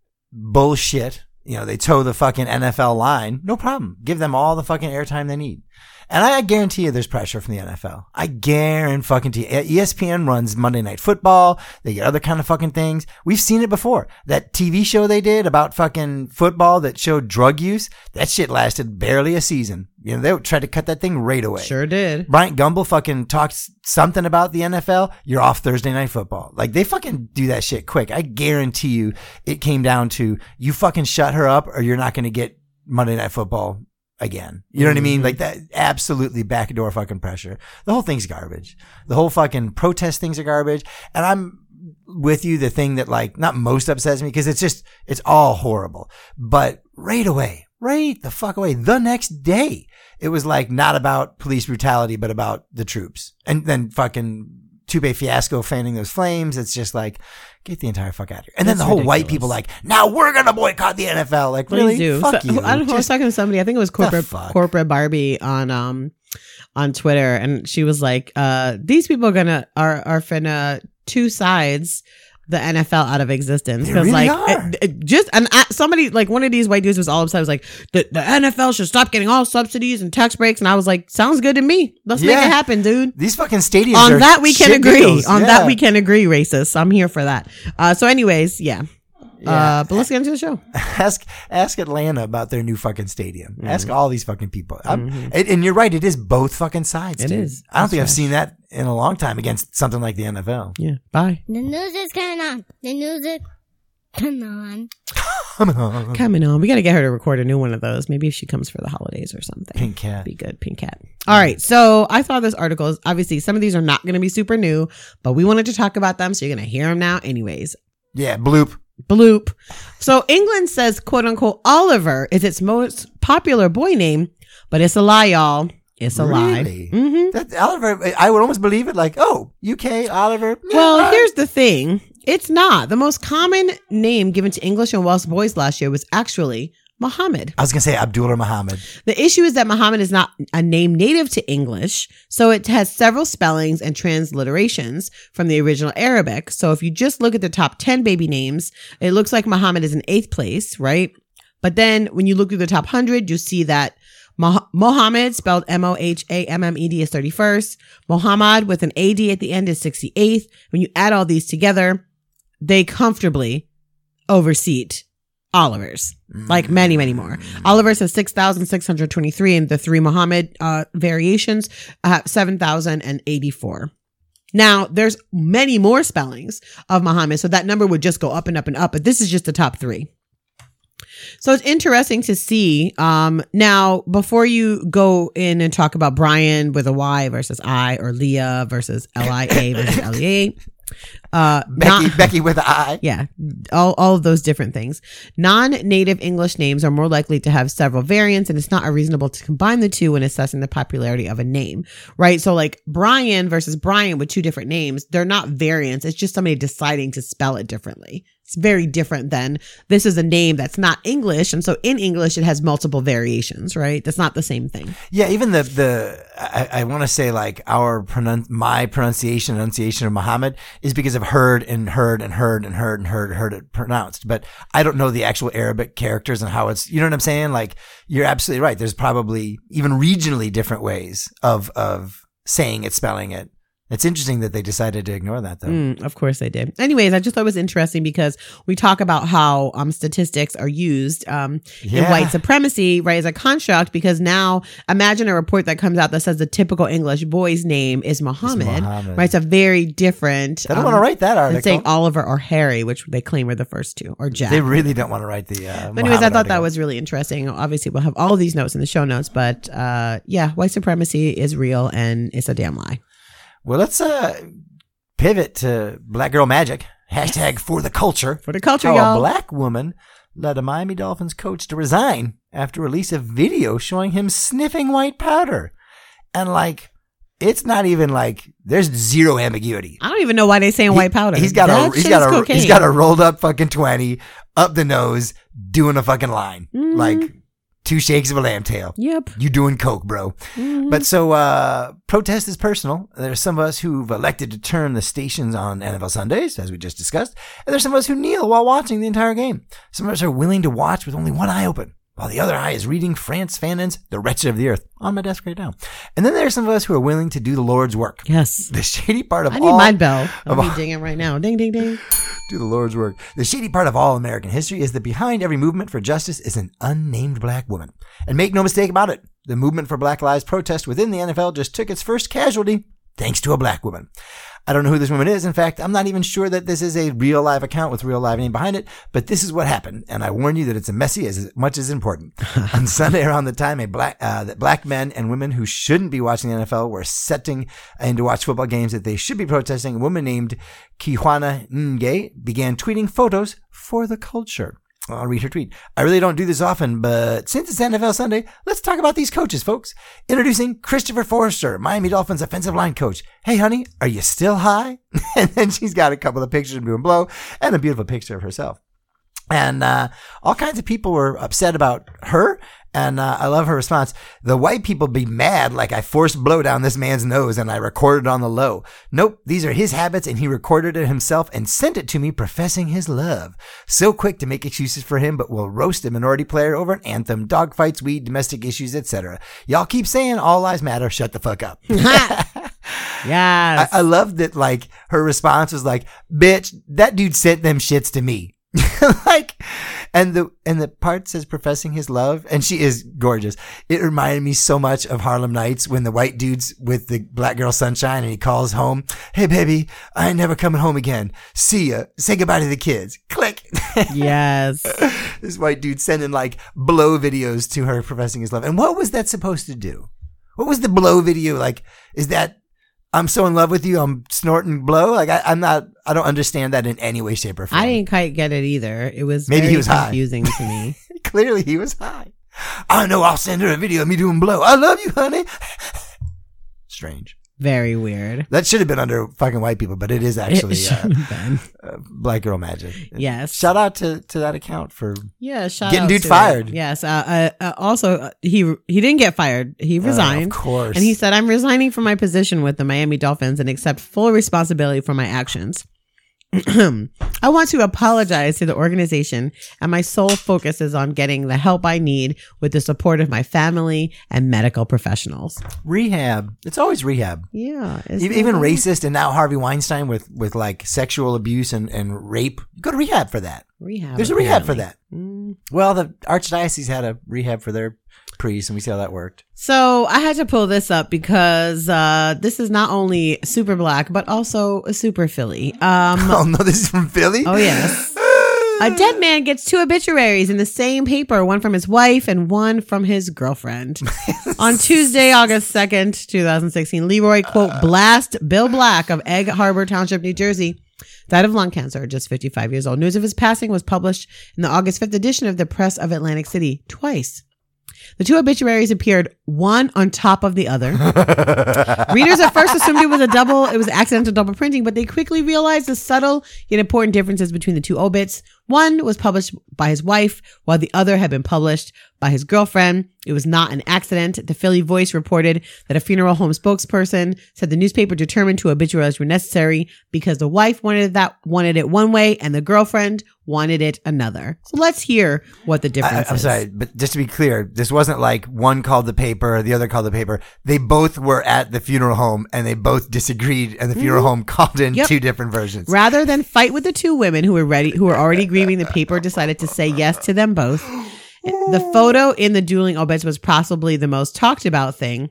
bullshit, you know, they toe the fucking N F L line. No problem. Give them all the fucking airtime they need. And I guarantee you there's pressure from the N F L. I guarantee you. E S P N runs Monday Night Football. They get other kind of fucking things. We've seen it before. That T V show they did about fucking football that showed drug use, that shit lasted barely a season. You know, they tried to cut that thing right away. Sure did. Bryant Gumbel fucking talks something about the N F L. You're off Thursday Night Football. Like, they fucking do that shit quick. I guarantee you it came down to you fucking shut her up or you're not going to get Monday Night Football again. You know what I mean? Like, that absolutely backdoor fucking pressure. The whole thing's garbage. The whole fucking protest things are garbage. And I'm with you. The thing that, like, not most upsets me, because it's just, it's all horrible, but right away, right the fuck away, the next day, it was like not about police brutality, but about the troops. And then fucking Tupe Fiasco fanning those flames. It's just like, get the entire fuck out of here. And then That's the whole white ridiculous. people like, now we're going to boicott the N F L. Like, really? Please do. Fuck So- you. I don't know. I was Just- talking to somebody. I think it was corporate fuck? corporate Barbie on um on Twitter, and she was like, "Uh, these people are gonna are are finna two sides the N F L out of existence." They Because really like are. it- it just and I, somebody like one of these white dudes was all upset. I was like, the, the N F L should stop getting all subsidies and tax breaks, and I was like, sounds good to me. Let's make Yeah. it happen, dude. These fucking stadiums On are that we can shit agree. deals. On Yeah. that we can agree, racist. I'm here for that. Uh, so anyways, yeah. Yeah. Uh, but let's get into the show. Ask ask Atlanta about their new fucking stadium. Mm-hmm. Ask all these fucking people. I'm- and, and you're right. It is both fucking sides. It dude. is. I don't It's think I've trash. seen that in a long time against something like the N F L. Yeah. Bye. The news is coming on. The news is coming on. coming on. Coming on. We got to get her to record a new one of those. Maybe if she comes for the holidays or something. Pink cat. Be good. Pink cat. All right. So I thought this article is obviously some of these are not going to be super new, but we wanted to talk about them. So you're going to hear them now anyways. Yeah. Bloop. Bloop. So England says, quote unquote, Oliver is its most popular boy name, but it's a lie, y'all. It's a Really? lie. Mm-hmm. That Oliver, I would almost believe it. Like, oh, U K, Oliver. yeah, Well, all here's the thing. It's not. The most common name given to English and Welsh boys last year was actually Muhammad. I was going to say Abdullah Muhammad. The issue is that Muhammad is not a name native to English, so it has several spellings and transliterations from the original Arabic. So if you just look at the top ten baby names, it looks like Muhammad is in eighth place, right? But then when you look through the top one hundred, you see that Mo- Mohammed, spelled M O H A M M E D, is thirty-first. Muhammad with an A D at the end is sixty-eighth. When you add all these together, they comfortably overseat Oliver's, like many, many more. Oliver's has six thousand six hundred twenty-three, and the three Muhammad uh, variations have seven thousand eighty-four. Now, there's many more spellings of Muhammad, so that number would just go up and up and up, but this is just the top three. So it's interesting to see. Um, now, before you go in and talk about Brian with a Y versus I, or Leah versus L I A versus L E A, uh, Becky, not- Becky with an I. yeah, all, all of those different things. Non-native English names are more likely to have several variants, and it's not unreasonable to combine the two when assessing the popularity of a name, right? So like Brian versus Brian with two different names, they're not variants. It's just somebody deciding to spell it differently. It's very different than this is a name that's not English. And so in English, it has multiple variations, right? That's not the same thing. Yeah, even the, the I, I want to say like our pronun- my pronunciation, enunciation of Muhammad is because I've heard and heard and heard and heard and heard and heard it pronounced. But I don't know the actual Arabic characters and how it's, you know what I'm saying? Like, you're absolutely right. There's probably even regionally different ways of, of saying it, spelling it. It's interesting that they decided to ignore that, though. Mm, of course they did. Anyways, I just thought it was interesting because we talk about how um, statistics are used um, Yeah. in white supremacy, right, as a construct, because now imagine a report that comes out that says the typical English boy's name is Muhammad, Muhammad. right? It's a very different. They don't want to write that than article. saying Oliver or Harry, which they claim were the first two, or Jack. They really don't want to write the. Uh, But anyways, I Muhammad thought that article. was really interesting. Obviously, we'll have all of these notes in the show notes, but uh, yeah, white supremacy is real and it's a damn lie. Well, let's uh, pivot to Black Girl Magic. Hashtag for the culture. For the culture, How y'all. a black woman led a Miami Dolphins coach to resign after release of video showing him sniffing white powder. And like, it's not even like, there's zero ambiguity. I don't even know why they saying white powder. He's got That a he's shit got is a cocaine. he's got a rolled up fucking twenty up the nose doing a fucking line. Mhm. Like two shakes of a lamb tail. Yep. You doing coke, bro. Mhm. But so, uh, protest is personal. There's some of us who've elected to turn the stations on N F L Sundays, as we just discussed. And there's some of us who kneel while watching the entire game. Some of us are willing to watch with only one eye open, while the other eye is reading Frantz Fanon's The Wretched of the Earth on my desk right now. And then there's some of us who are willing to do the Lord's work. Yes. The shady part of I need all, my bell. I'll of be all- dinging right now. Ding, ding, ding. do the Lord's work. The shady part of all American history is that behind every movement for justice is an unnamed black woman. And make no mistake about it, the movement for Black Lives protest within the N F L just took its first casualty thanks to a black woman. I don't know who this woman is. In fact, I'm not even sure that this is a real live account with real live name behind it, but this is what happened. And I warn you that it's a messy as much as important. On Sunday around the time a black, uh, that black men and women who shouldn't be watching the N F L were setting in to watch football games that they should be protesting, a woman named Kiwana Nge began tweeting photos for the culture. I'll read her tweet. I really don't do this often, but since it's N F L Sunday, let's talk about these coaches, folks. Introducing Christopher Forrester, Miami Dolphins offensive line coach. Hey, honey, are you still high? And then she's got a couple of pictures of doing blow and a beautiful picture of herself. And uh all kinds of people were upset about her. And uh, I love her response. The white people be mad like I forced blow down this man's nose and I recorded on the low. Nope, these are his habits and he recorded it himself and sent it to me professing his love. So quick to make excuses for him, but will roast a minority player over an anthem, dogfights, weed, domestic issues, et cetera. Y'all keep saying all lives matter. Shut the fuck up. Yes. I, I love that, like, her response was like, bitch, that dude sent them shits to me. Like, And the and the part says professing his love, and she is gorgeous. It reminded me so much of Harlem Nights when the white dude's with the black girl Sunshine, and he calls home, "Hey baby, I ain't never coming home again. See ya. Say goodbye to the kids." Click. Yes. This white dude sending like blow videos to her professing his love. And what was that supposed to do? What was the blow video like? Is that I'm so in love with you, I'm snorting blow? Like I, I'm not. I don't understand that in any way, shape, or form. I didn't quite get it either. It was Maybe very he was high. confusing to me. Clearly, he was high. I know. I'll send her a video of me doing blow. I love you, honey. Strange. Very weird. That should have been under fucking white people, but it is actually It should uh, have been. uh, Black Girl Magic. Yes. Shout out to, to that account for Yeah, shout getting out dude to fired. it. Yes. Uh, uh, uh, also, uh, he he didn't get fired. He resigned. Uh, of course. And he said, "I'm resigning from my position with the Miami Dolphins and accept full responsibility for my actions. I want to apologize to the organization, and my sole focus is on getting the help I need with the support of my family and medical professionals." Rehab. It's always rehab. Yeah. E- Even racist, and now Harvey Weinstein with, with like sexual abuse and, and rape. Go to rehab for that. Rehab. There's a rehab for that. Mm. Well, the Archdiocese had a rehab for their priests, and we see how that worked. So I had to pull this up because uh, this is not only super black, but also a super Philly. Um, Oh, no, this is from Philly? oh, yes. A dead man gets two obituaries in the same paper, one from his wife and one from his girlfriend. On Tuesday, August second, twenty sixteen, Leroy, quote, blast Bill Black of Egg Harbor Township, New Jersey, died of lung cancer, just fifty-five years old. News of his passing was published in the August fifth edition of the Press of Atlantic City twice. The two obituaries appeared one on top of the other. Readers at first assumed it was a double, it was accidental double printing, but they quickly realized the subtle yet important differences between the two obits. One was published by his wife, while the other had been published by his girlfriend. It was not an accident. The Philly Voice reported that a funeral home spokesperson said the newspaper determined two obituaries were necessary because the wife wanted that wanted it one way and the girlfriend wanted it another. So let's hear what the difference I, I'm is. sorry, but just to be clear, this wasn't like one called the paper, the other called the paper. They both were at the funeral home and they both disagreed, and the funeral home called in Yep. two different versions. Rather than fight with the two women who were ready, who were already grieving, the paper decided to say yes to them both. The photo in the dueling obits was possibly the most talked about thing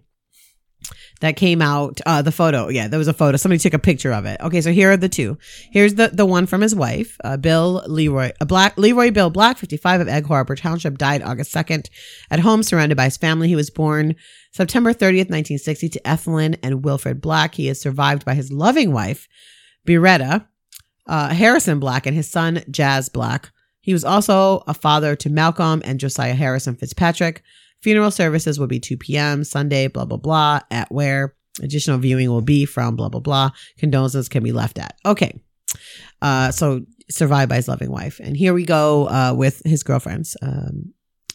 that came out. Uh, the photo. Yeah, there was a photo. Somebody took a picture of it. Okay, so here are the two. Here's the, the one from his wife, uh, Bill Leroy, a black, Leroy Bill Black, fifty-five, of Egg Harbor Township, died August second at home surrounded by his family. He was born September thirtieth, nineteen sixty to Ethelyn and Wilfred Black. He is survived by his loving wife, Beretta, uh, Harrison Black, and his son, Jazz Black. He was also a father to Malcolm and Josiah Harrison Fitzpatrick. Funeral services will be two p.m. Sunday, blah, blah, blah, at where additional viewing will be from, blah, blah, blah. Condolences can be left at. Okay. Uh, so survived by his loving wife. And here we go uh, with his girlfriends. Um,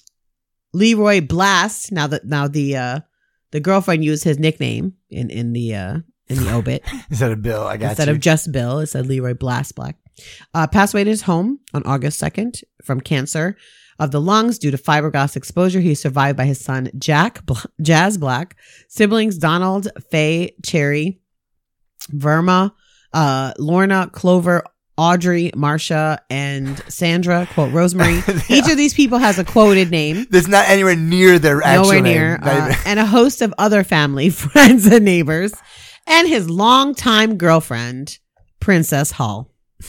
Leroy Blast. Now that now the uh, the girlfriend used his nickname in, in the uh, in the obit. Instead of Bill, I got Instead you. of just Bill, it said Leroy Blast Black. Uh, passed away at his home on August second from cancer of the lungs due to fiberglass exposure. He is survived by his son, Jack Bl- Jazz Black, siblings Donald, Faye, Cherry, Verma, uh, Lorna, Clover, Audrey, Marcia, and Sandra, quote, Rosemary. Each of these people has a quoted name. That's not anywhere near their actual Nowhere name. near. Not Uh, even- and a host of other family, friends, and neighbors. And his longtime girlfriend, Princess Hall.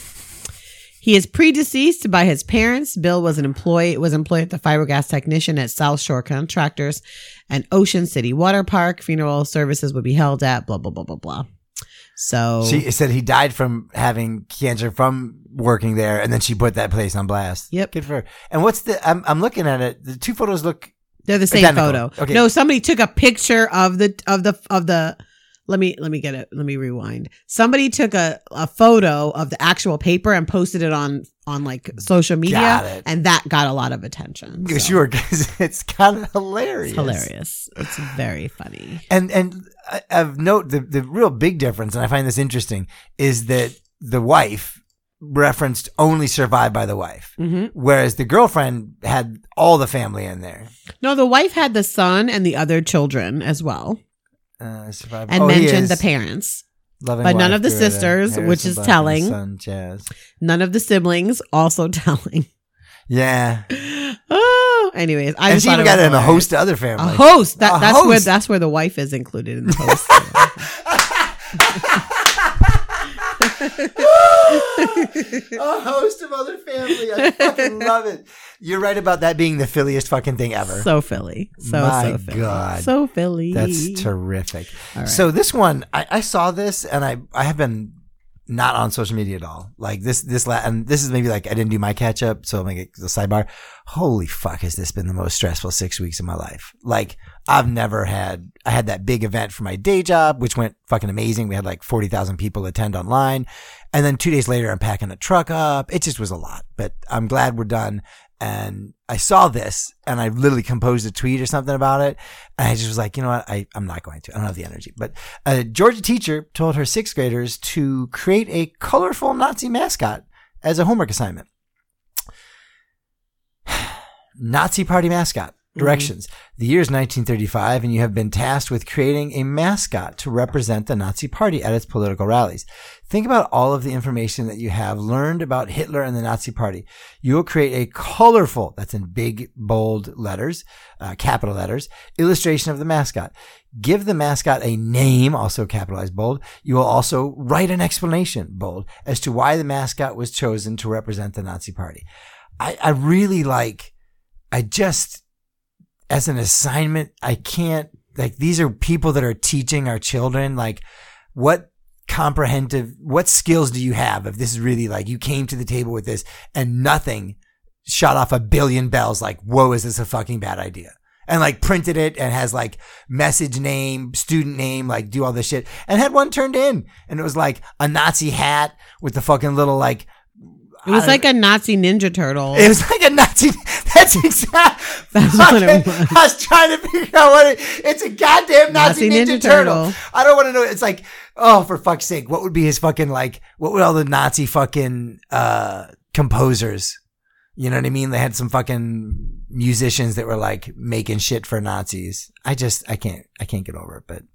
He is predeceased by his parents. Bill was an employee, was employed as a fiberglass technician at South Shore Contractors and Ocean City Water Park. Funeral services would be held at blah, blah, blah, blah, blah. So She said he died from having cancer from working there, and then she put that place on blast. Yep. Good for her. And what's the, I'm, I'm looking at it. The two photos look, they're the same identical. photo. Okay. No, somebody took a picture of the, of the, of the, let me, let me get it. Let me rewind. Somebody took a, a photo of the actual paper and posted it on, on like social media. Got it. And that got a lot of attention. so. sure, because it's kind of hilarious. It's hilarious. It's very funny. And and I- I've note the the real big difference, and I find this interesting, is that the wife referenced only survived by the wife, Mm-hmm. whereas the girlfriend had all the family in there. No, the wife had the son and the other children as well, Uh, survived. and oh, he mentioned is. the parents. Loving but none wife, of the Beretta, sisters, Harrison which is Black, and telling. Son, Jazz. None of the siblings, also telling. Yeah. Oh, anyways, I And just she thought even it got was it in a hilarious. host to other A families. host. That, A that's where host. that's where the wife is included in the host. A host of other family. I fucking love it. You're right about that being the Philliest fucking thing ever. So Philly. So My so Philly. God. So Philly. That's terrific. right. So this one, I, I saw this and I, I have been not on social media at all. Like this, this, la- and this is maybe like I didn't do my catch up. So I'm like the sidebar. Holy fuck, has this been the most stressful six weeks of my life? Like I've never had, I had that big event for my day job, which went fucking amazing. We had like forty thousand people attend online. And then two days later, I'm packing the truck up. It just was a lot, but I'm glad we're done. And I saw this and I literally composed a tweet or something about it. And I just was like, you know what? I, I'm not going to. I don't have the energy. But a Georgia teacher told her sixth graders to create a colorful Nazi mascot as a homework assignment. Nazi party mascot. Directions. Mm-hmm. The year is nineteen thirty-five and you have been tasked with creating a mascot to represent the Nazi party at its political rallies. Think about all of the information that you have learned about Hitler and the Nazi party. You will create a colorful, that's in big, bold letters, uh, capital letters, illustration of the mascot. Give the mascot a name, also capitalized bold. You will also write an explanation, bold, as to why the mascot was chosen to represent the Nazi party. I, I really like, I just, as an assignment, I can't, like, these are people that are teaching our children, like, what comprehensive, what skills do you have if this is really like, you came to the table with this and nothing shot off a billion bells like, whoa, is this a fucking bad idea? And like printed it and has like message name, student name, like do all this shit and had one turned in and it was like a Nazi hat with the fucking little like, It was like a Nazi Ninja Turtle. It was like a Nazi. That's exact. That's fucking, what it was. I was trying to figure out what it. It's a goddamn Nazi, Nazi Ninja, Ninja Turtle. Turtle. I don't want to know. It's like, oh, for fuck's sake, what would be his fucking like? What would all the Nazi fucking uh composers? You know what I mean? They had some fucking musicians that were like making shit for Nazis. I just, I can't, I can't get over it. But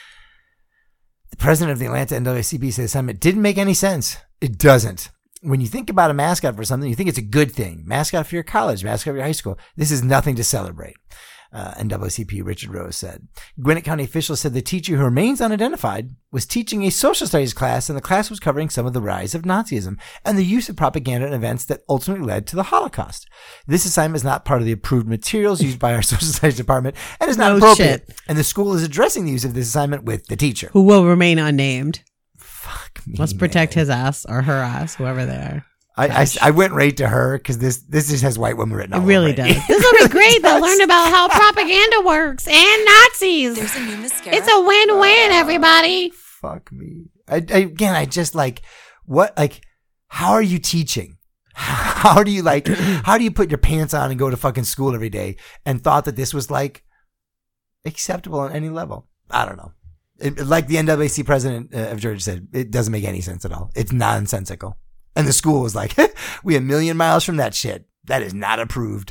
the president of the Atlanta N double A C P said the assignment didn't make any sense. It doesn't. When you think about a mascot for something, you think it's a good thing. Mascot for your college, mascot for your high school. This is nothing to celebrate. Uh, N double A C P Richard Rose said. Gwinnett County officials said the teacher, who remains unidentified, was teaching a social studies class, and the class was covering some of the rise of Nazism and the use of propaganda in events that ultimately led to the Holocaust. This assignment is not part of the approved materials used by our social studies department and is not No appropriate. shit. And the school is addressing the use of this assignment with the teacher. Who will remain unnamed. Fuck me, Let's protect man. his ass or her ass, whoever they are. I, I, I went right to her because this this just has white women written all It over really it. does. This will be great. They'll learn about how propaganda works and Nazis. There's a new mascara. It's a win-win, everybody. Fuck me. I, I again, I just like what like how are you teaching? How do you like how do you put your pants on and go to fucking school every day and thought that this was like acceptable on any level? I don't know. It, like the N double A C president uh, of Georgia said, it doesn't make any sense at all. It's nonsensical. And the school was like, we a million miles from that shit. That is not approved.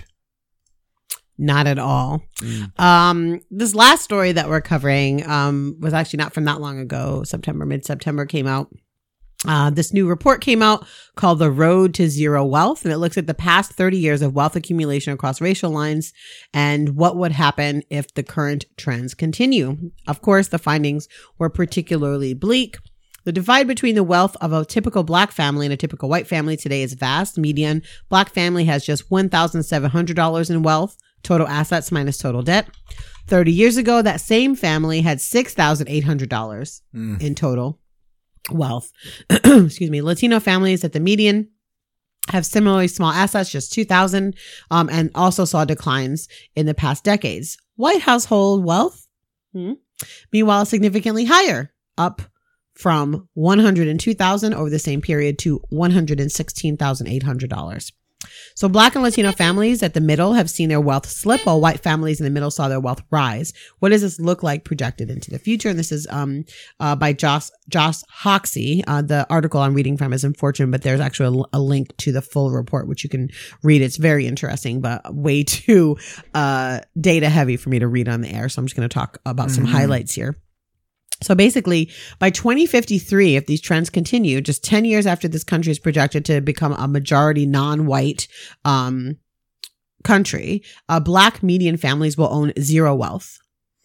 Not at all. Mm. Um, this last story that we're covering um, was actually not from that long ago. September, mid-September came out. Uh, this new report came out called The Road to Zero Wealth, and it looks at the past thirty years of wealth accumulation across racial lines and what would happen if the current trends continue. Of course, the findings were particularly bleak. The divide between the wealth of a typical black family and a typical white family today is vast. Median black family has just one thousand seven hundred dollars in wealth, total assets minus total debt. thirty years ago, that same family had six thousand eight hundred dollars mm. in total wealth. Excuse me. Latino families at the median have similarly small assets, just two thousand, um, and also saw declines in the past decades. White household wealth, hmm, meanwhile, significantly higher, up from one hundred two thousand dollars over the same period to one hundred sixteen thousand eight hundred dollars. So black and Latino families at the middle have seen their wealth slip, while white families in the middle saw their wealth rise. What does this look like projected into the future? And this is um uh, by Josh Josh Hoxie. Uh, the article I'm reading from is in Fortune, but there's actually a, a link to the full report, which you can read. It's very interesting, but way too uh data heavy for me to read on the air. So I'm just going to talk about mm-hmm. some highlights here. So basically, by twenty fifty-three, if these trends continue, just ten years after this country is projected to become a majority non-white um, country, uh, black median families will own zero wealth.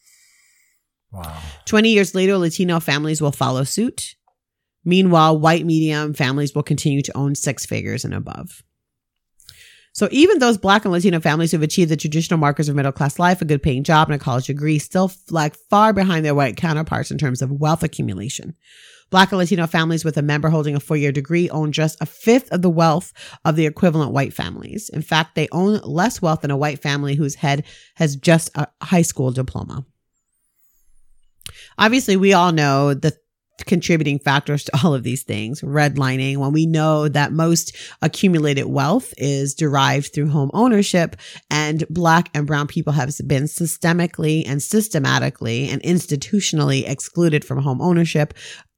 Wow. twenty years later, Latino families will follow suit. Meanwhile, white medium families will continue to own six figures and above. So even those black and Latino families who've achieved the traditional markers of middle-class life, a good paying job and a college degree, still lag far behind their white counterparts in terms of wealth accumulation. Black and Latino families with a member holding a four-year degree own just a fifth of the wealth of the equivalent white families. In fact, they own less wealth than a white family whose head has just a high school diploma. Obviously, we all know the contributing factors to all of these things. Redlining, when we know that most accumulated wealth is derived through home ownership, and black and brown people have been systemically and systematically and institutionally excluded from home ownership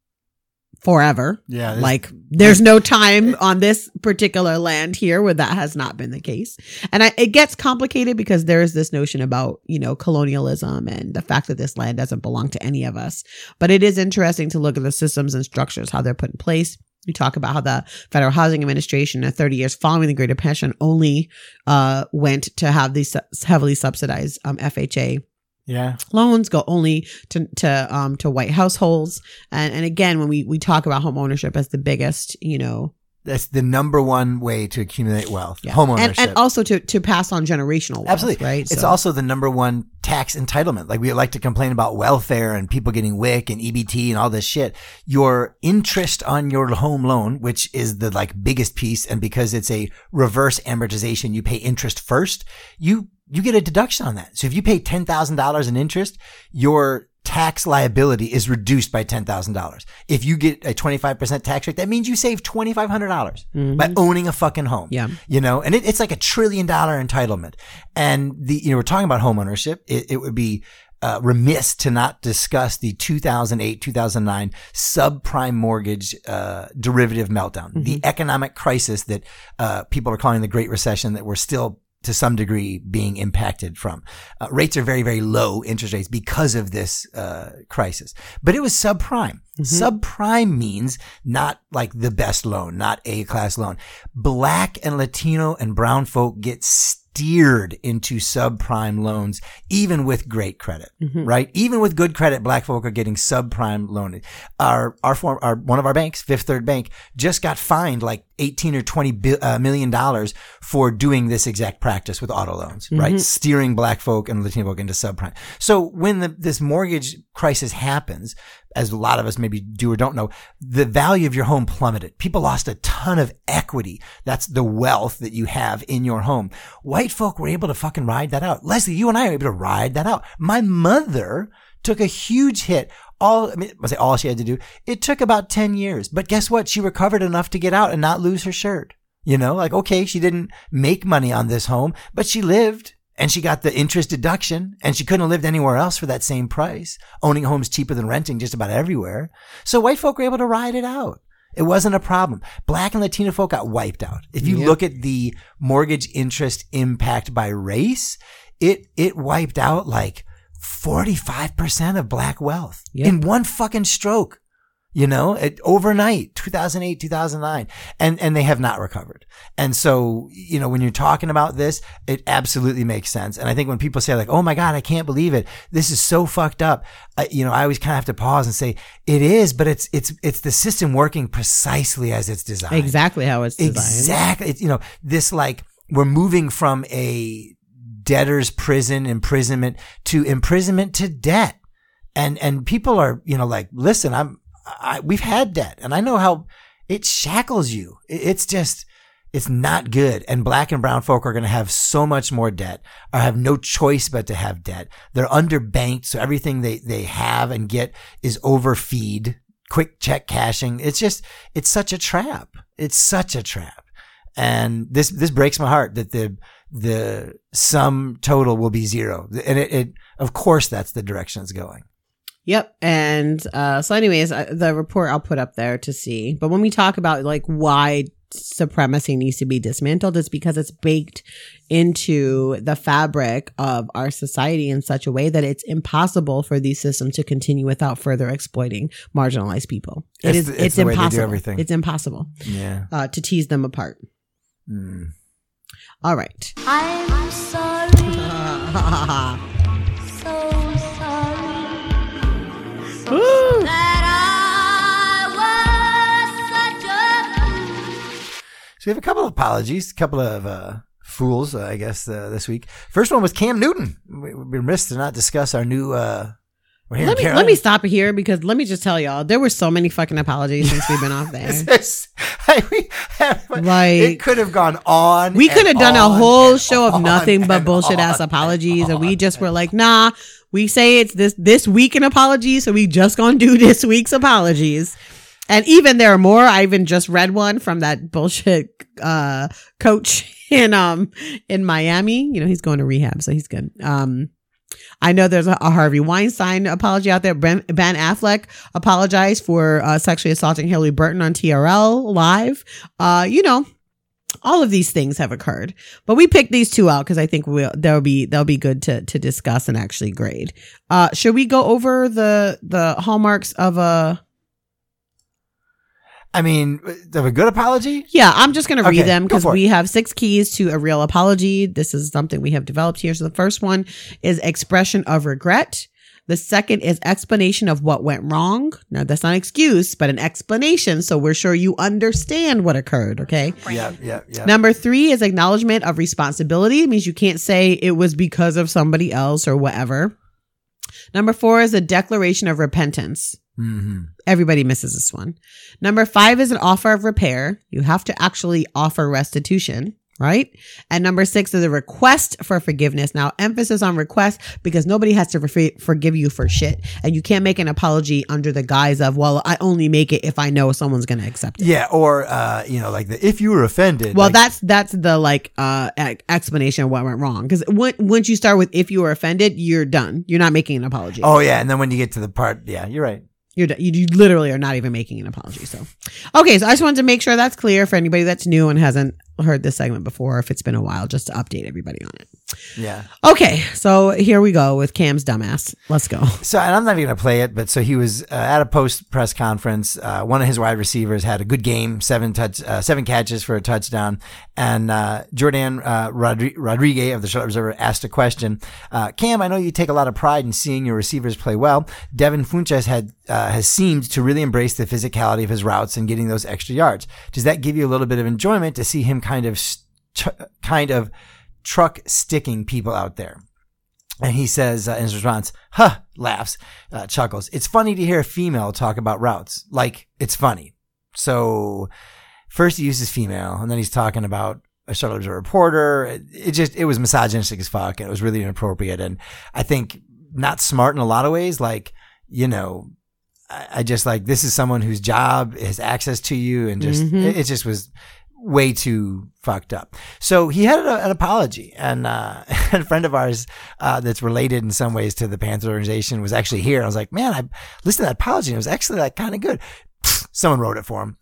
forever. Yeah. Like there's no time on this particular land here where that has not been the case. And I, it gets complicated because there is this notion about, you know, colonialism and the fact that this land doesn't belong to any of us. But it is interesting to look at the systems and structures, how they're put in place. We talk about how the Federal Housing Administration in the thirty years following the Great Depression only uh, went to have these heavily subsidized um, F H A Yeah. loans go only to to um to white households, and and again, when we we talk about home ownership as the biggest, you know, That's the number one way to accumulate wealth. yeah. Home and, ownership. and also to to pass on generational wealth, Absolutely. right? It's So- also the number one tax entitlement. Like we like to complain about welfare and people getting W I C and E B T and all this shit. Your interest on your home loan, which is the like biggest piece, and because it's a reverse amortization, you pay interest first. You you get a deduction on that. So if you pay ten thousand dollars in interest, your tax liability is reduced by ten thousand dollars. If you get a twenty-five percent tax rate, that means you save twenty-five hundred dollars Mhm. by owning a fucking home. Yeah. You know, and it, it's like a trillion dollar entitlement. And the, you know, we're talking about home ownership. It, it would be uh, remiss to not discuss the two thousand eight, two thousand nine subprime mortgage uh, derivative meltdown, Mm-hmm. the economic crisis that uh, people are calling the Great Recession that we're still to some degree being impacted from. Uh, rates are very, very low, interest rates, because of this uh, crisis. But it was subprime. Mm-hmm. Subprime means not like the best loan, not A-class loan. Black and Latino and brown folk get steered into subprime loans, even with great credit, Mm-hmm. right? Even with good credit, black folk are getting subprime loaned. Our, our form, our, one of our banks, Fifth Third Bank, just got fined like eighteen or twenty bi- uh, million dollars for doing this exact practice with auto loans, Mm-hmm. right? Steering black folk and Latino folk into subprime. So when the, this mortgage crisis happens, as a lot of us maybe do or don't know, the value of your home plummeted. People lost a ton of equity. That's the wealth that you have in your home. White folk were able to fucking ride that out. Leslie, you and I were able to ride that out. My mother took a huge hit. All, I mean, I say all she had to do. It took about ten years, but guess what? She recovered enough to get out and not lose her shirt. You know, like, okay, she didn't make money on this home, but she lived. And she got the interest deduction, and she couldn't have lived anywhere else for that same price. Owning a home's cheaper than renting just about everywhere. So white folk were able to ride it out. It wasn't a problem. Black and Latino folk got wiped out. If you Yep. look at the mortgage interest impact by race, it, it wiped out like forty-five percent of black wealth Yep. in one fucking stroke. You know, it, overnight, two thousand eight, two thousand nine, and, and they have not recovered. And so, you know, when you're talking about this, it absolutely makes sense. And I think when people say like, oh my God, I can't believe it. This is so fucked up. I, you know, I always kind of have to pause and say it is, but it's, it's, it's the system working precisely as it's designed. exactly how it's designed. Exactly. It's, you know, this like, we're moving from a debtor's prison imprisonment to imprisonment to debt. And, and people are, you know, like, listen, I'm, I, we've had debt, and I know how it shackles you. It, it's just, it's not good. And black and brown folk are going to have so much more debt, or have no choice but to have debt. They're underbanked, so everything they, they have and get is overfeed, quick check cashing. It's just, it's such a trap. It's such a trap. And this, this breaks my heart that the, the sum total will be zero. And it, it, of course, that's the direction it's going. Yep. And uh, so anyways, I, the report I'll put up there to see. But when we talk about like why supremacy needs to be dismantled is because it's baked into the fabric of our society in such a way that it's impossible for these systems to continue without further exploiting marginalized people. It It's is the- it's, it's the way they do impossible. everything. It's impossible Yeah. uh, to tease them apart. Mm. All right. I'm sorry, so sorry Woo! that I was such a fool. So we have a couple of apologies, a couple of uh, fools, uh, I guess, uh, this week. First one was Cam Newton. We, we're remiss to not discuss our new. Uh, we're hearing Let me Caroline. let me stop here because let me just tell y'all there were so many fucking apologies since we've been off there. This- I- we have- Like- it could have gone on. We could have and done a on whole and show of on nothing but and bullshit ass on apologies, and we on. just were like, nah. We say it's this this week in apologies, so we just gonna do this week's apologies. And even there are more. I even just read one from that bullshit uh, coach in um in Miami. You know, he's going to rehab, so he's good. Um, I know there's a, a Harvey Weinstein apology out there. Ben, Ben Affleck apologized for uh, sexually assaulting Hillary Burton on T R L Live. Uh, you know, all of these things have occurred, but we picked these two out because I think we'll they'll be they'll be good to to discuss and actually grade. Uh, should we go over the the hallmarks of a? I mean, of a good apology? Yeah, I'm just going to read Okay, them go because for it. we have six keys to a real apology. This is something we have developed here. So the first one is expression of regret. The second is explanation of what went wrong. Now, that's not an excuse, but an explanation. So we're sure you understand what occurred. Okay. Yeah, yeah, yeah. Number three is acknowledgement of responsibility. It means you can't say it was because of somebody else or whatever. Number four is a declaration of repentance. Mm-hmm. Everybody misses this one. Number five is an offer of repair. You have to actually offer restitution, right? And number six is a request for forgiveness. Now, emphasis on request because nobody has to re- forgive you for shit. And you can't make an apology under the guise of, well, I only make it if I know someone's going to accept it. Yeah, or, uh, you know, like the if you were offended. Well, like, that's that's the like uh e- explanation of what went wrong. Because when, once you start with if you were offended, you're done. You're not making an apology. Oh, yeah. And then when you get to the part, yeah, you're right. You're done. You, you literally are not even making an apology. So, okay. So I just wanted to make sure that's clear for anybody that's new and hasn't heard this segment before, if it's been a while, just to update everybody on it. Yeah. Okay. So here we go with Cam's dumbass. Let's go. So, and I'm not even going to play it, but so he was uh, at a post press conference. Uh, one of his wide receivers had a good game, seven touch, uh, seven catches for a touchdown. And uh, Jordan uh, Rodri- Rodriguez of the Charlotte Observer asked a question. Uh, Cam, I know you take a lot of pride in seeing your receivers play well. Devin Funchess had uh, has seemed to really embrace the physicality of his routes and getting those extra yards. Does that give you a little bit of enjoyment to see him kind of st- kind of truck sticking people out there? And he says uh, in his response, huh, laughs, uh, chuckles. It's funny to hear a female talk about routes. Like, it's funny. So first he uses female, and then he's talking about a Charlotte Observer reporter. It, it just, it was misogynistic as fuck, and it was really inappropriate. And I think not smart in a lot of ways. Like, you know, I, I just like, this is someone whose job has access to you, and just, Mm-hmm. it, it just was way too fucked up. So he had a, an apology, and uh, a friend of ours uh, that's related in some ways to the Panther organization was actually here. I was like, man, I listened to that apology, and it was actually like kind of good. Someone wrote it for him,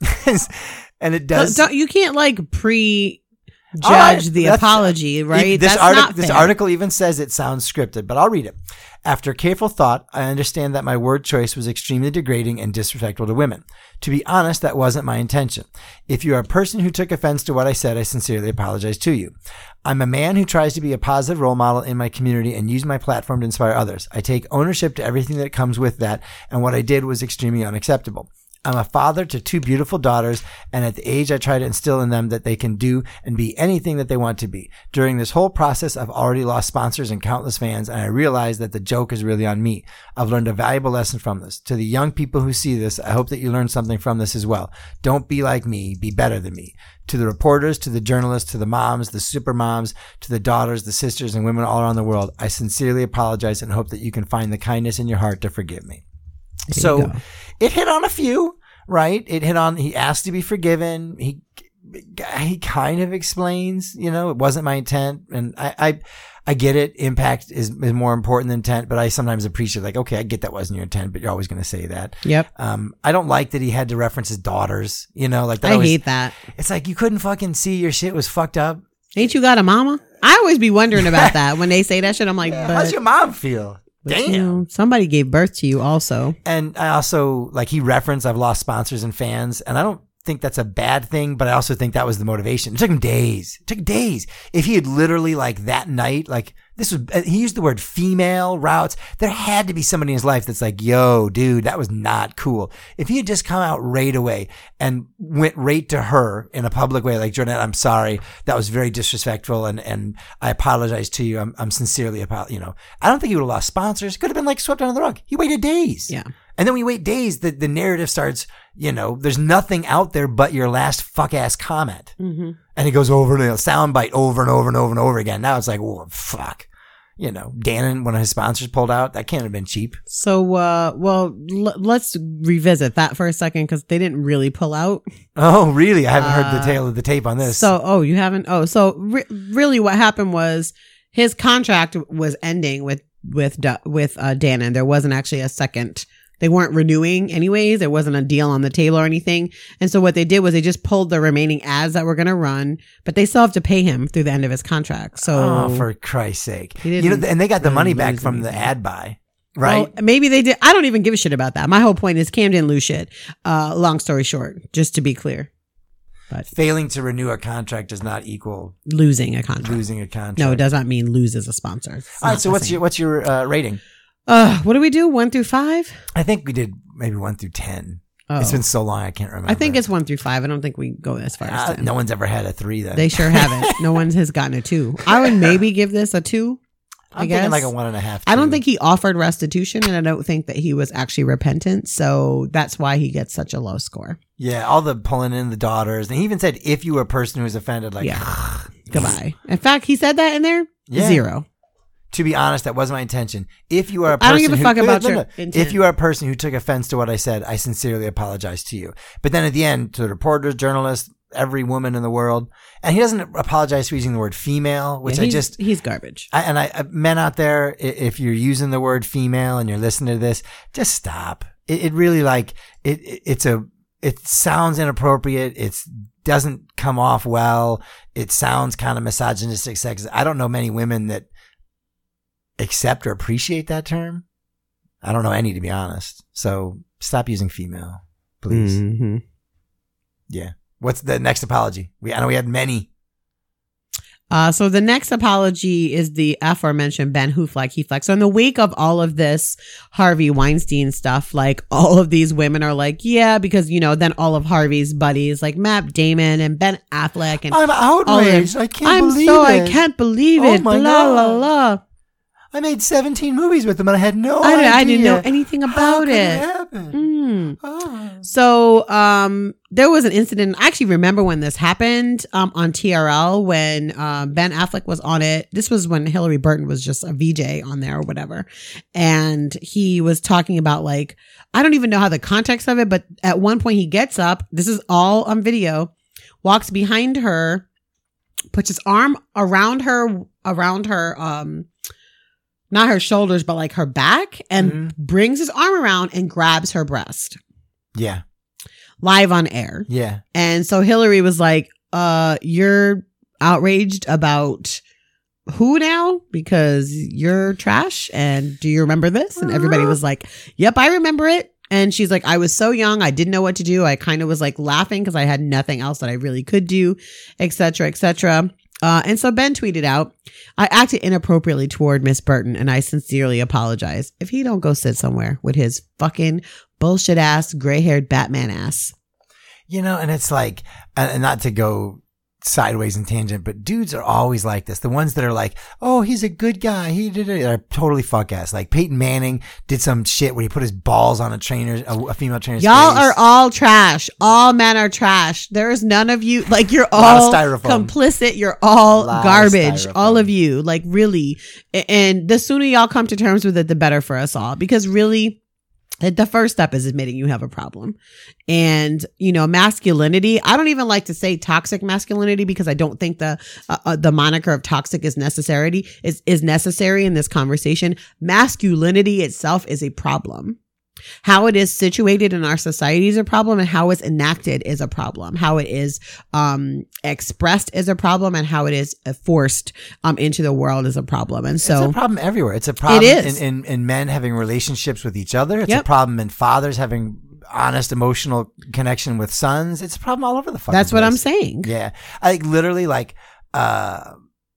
and it does. Don't, don't, you can't like pre judge All right, the that's- apology, right? This, That's artic- not this fair. article even says it sounds scripted, but I'll read it. After careful thought, I understand that my word choice was extremely degrading and disrespectful to women. To be honest, that wasn't my intention. If you are a person who took offense to what I said, I sincerely apologize to you. I'm a man who tries to be a positive role model in my community and use my platform to inspire others. I take ownership to everything that comes with that, and what I did was extremely unacceptable. I'm a father to two beautiful daughters, and at the age I try to instill in them that they can do and be anything that they want to be. During this whole process, I've already lost sponsors and countless fans, and I realize that the joke is really on me. I've learned a valuable lesson from this. To the young people who see this, I hope that you learn something from this as well. Don't be like me, be better than me. To the reporters, to the journalists, to the moms, the super moms, to the daughters, the sisters, and women all around the world, I sincerely apologize and hope that you can find the kindness in your heart to forgive me. So go. it hit on a few, right? It hit on, he asked to be forgiven. He he kind of explains, you know, it wasn't my intent. And I, I, I get it. Impact is, is more important than intent, but I sometimes appreciate like, okay, I get that wasn't your intent, but you're always going to say that. Yep. Um, I don't like that he had to reference his daughters, you know, like that. I always, hate that. It's like, you couldn't fucking see your shit was fucked up. Ain't you got a mama? I always be wondering about that when they say that shit. I'm like, Yeah, but, how's your mom feel? but, Damn. you know, somebody gave birth to you also. And I also, like he referenced, I've lost sponsors and fans, and I don't think that's a bad thing, but I also think that was the motivation. It took him days. It took days. If he had literally like that night, like this was, he used the word female routes. There had to be somebody in his life that's like, yo, dude, that was not cool. If he had just come out right away and went right to her in a public way, like, Jordan, I'm sorry. That was very disrespectful. And, and I apologize to you. I'm, I'm sincerely, apo-, you know, I don't think he would have lost sponsors. Could have been like swept under the rug. He waited days. Yeah. And then we wait days, the, the narrative starts, you know, there's nothing out there but your last fuck ass comment. Mm-hmm. And it goes over and a soundbite over and over and over and over again. Now it's like, oh, fuck. You know, Dannon, one of his sponsors pulled out. That can't have been cheap. So, uh, well, l- let's revisit that for a second because they didn't really pull out. Oh, really? I haven't heard the tale of the tape on this. So, oh, you haven't? Oh, so re- really what happened was his contract was ending with, with, Du- with, uh, Dannon. There wasn't actually a second. They weren't renewing anyways. There wasn't a deal on the table or anything. And so what they did was they just pulled the remaining ads that were going to run, but they still have to pay him through the end of his contract. So, oh, for Christ's sake. He You know, didn't and they got the really money back lose from the anything. ad buy, right? Well, maybe they did. I don't even give a shit about that. My whole point is Cam didn't lose shit. Uh, long story short, just to be clear, Failing to renew a contract does not equal losing a contract. losing a contract. No, it does not mean lose as a sponsor. It's All not right. So the what's same. your, what's your, uh, rating? Uh, what do we do? One through five? I think we did maybe one through ten. Oh. It's been so long, I can't remember. I think it's one through five. I don't think we go as far as Uh, ten. no one's ever had a three then. They sure haven't. No one has gotten a two. I would maybe give this a two. I'm I guess thinking like a one and a half. I don't two. think he offered restitution, and I don't think that he was actually repentant. So that's why he gets such a low score. Yeah, all the pulling in the daughters, and he even said if you were a person who was offended, like, Yeah. Goodbye. In fact, he said that in there. Yeah. Zero. to be honest, that wasn't my intention. If you are a I person don't give a who, fuck no, about no, no, your no. intent. If you are a person who took offense to what I said, I sincerely apologize to you. But then at the end, to the reporters, journalists, every woman in the world, and he doesn't apologize for using the word female, which Yeah, I he's- just he's garbage. I, and I, I- men out there, i- if you're using the word female and you're listening to this, just stop. It, it really like, it, it, it's a, it sounds inappropriate. It's doesn't come off well. It sounds kind of misogynistic, sexist. I don't know many women that accept or appreciate that term. I don't know any, to be honest. So stop using female, please. Mm-hmm. Yeah. What's the next apology? We, I know we had many. Uh, so the next apology is the aforementioned Ben Hufleck, Hefleck. So in the wake of all of this Harvey Weinstein stuff, like all of these women are like, yeah, because, you know, then all of Harvey's buddies like Matt Damon and Ben Affleck and I'm all of- outraged. I can't I'm believe so, it. I can't believe Oh it. my Blah, la, God. la. I made seventeen movies with them and I had no I, idea. I didn't know anything How about could it. happen? Mm. Ah. So, um, there was an incident. I actually remember when this happened, um, on T R L when, um, Ben Affleck was on it. This was when Hillary Burton was just a V J on there or whatever. And he was talking about like, I don't even know how the context of it, but at one point he gets up. This is all on video, walks behind her, puts his arm around her, around her, um, not her shoulders, but like her back, and Mhm. brings his arm around and grabs her breast Yeah. live on air. Yeah. And so Hillary was like, uh, you're outraged about who now? Because you're trash. And do you remember this? And everybody was like, yep, I remember it. And she's like, I was so young. I didn't know what to do. I kind of was like laughing because I had nothing else that I really could do, et cetera, et cetera. Uh, and so Ben tweeted out, I acted inappropriately toward Miss Burton and I sincerely apologize. If he don't go sit somewhere with his fucking bullshit ass, gray haired Batman ass. You know, and it's like, and not to go sideways and tangent, but dudes are always like this. The ones that are like, oh, he's a good guy. He did it. Are totally fuck ass. Like Peyton Manning did some shit where he put his balls on a trainer, a, a female trainer's Y'all face. are all trash. All men are trash. There's none of you, like you're lot of all styrofoam. complicit. You're all Lot of garbage. styrofoam. All of you, like really. A- And the sooner y'all come to terms with it, the better for us all. Because really, The first step is admitting you have a problem. And, you know, masculinity, I don't even like to say toxic masculinity because I don't think the uh, uh, the moniker of toxic is necessary is is necessary in this conversation. Masculinity itself is a problem. How it is situated in our society is a problem, and how it's enacted is a problem. How it is um, expressed is a problem, and how it is forced um, into the world is a problem. And so it's a problem everywhere. It's a problem It is. In, in, in men having relationships with each other. It's Yep. a problem in fathers having honest emotional connection with sons. It's a problem all over the fucking that's what I'm place. saying. Yeah. I like literally like, uh,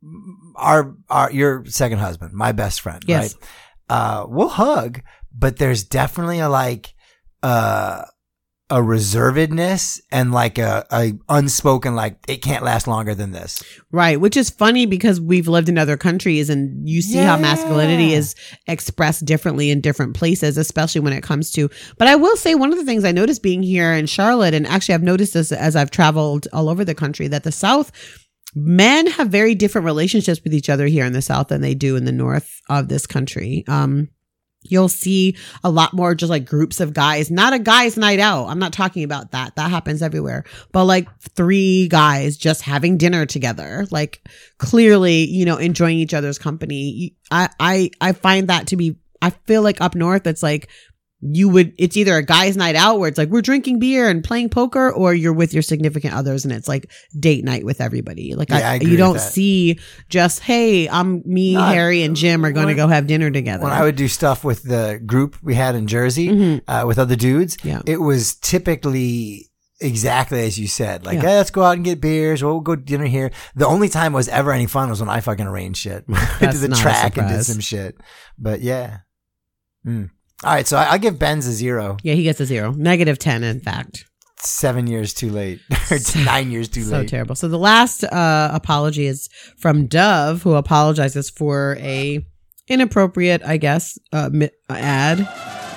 our, our, your second husband, my best friend, Yes. right? Uh, we'll hug, but there's definitely a like, uh, a reservedness and like a, a unspoken, like it can't last longer than this. Right. Which is funny because we've lived in other countries and you see how Yeah. masculinity is expressed differently in different places, especially when it comes to, but I will say one of the things I noticed being here in Charlotte, and actually I've noticed this as I've traveled all over the country, that the South, men have very different relationships with each other here in the South than they do in the North of this country. Um, You'll see a lot more just like groups of guys, not a guys night out. I'm not talking about that. That happens everywhere, but like three guys just having dinner together, like clearly, you know, enjoying each other's company. I, I, I find that to be, I feel like up north, it's like you would, it's either a guy's night out where it's like we're drinking beer and playing poker, or you're with your significant others and it's like date night with everybody. Like Yeah, I I, agree you with don't that. see just, hey, I'm me, Not- Harry and Jim are going to when- go have dinner together. When I would do stuff with the group we had in Jersey, Mhm. uh, with other dudes, Yeah. it was typically exactly as you said. Like, Yeah. hey, let's go out and get beers. Or we'll go to dinner here. The only time it was ever any fun was when I fucking arranged shit. Went to That's the not a track and did surprise. some shit. But yeah. Mm. All right. So I, I'll give Ben's a zero. Yeah, he gets a zero. Negative ten, in fact. Seven years too late. or nine years too So late. terrible. So the last uh, apology is from Dove, who apologizes for a inappropriate, I guess, uh, mi- ad.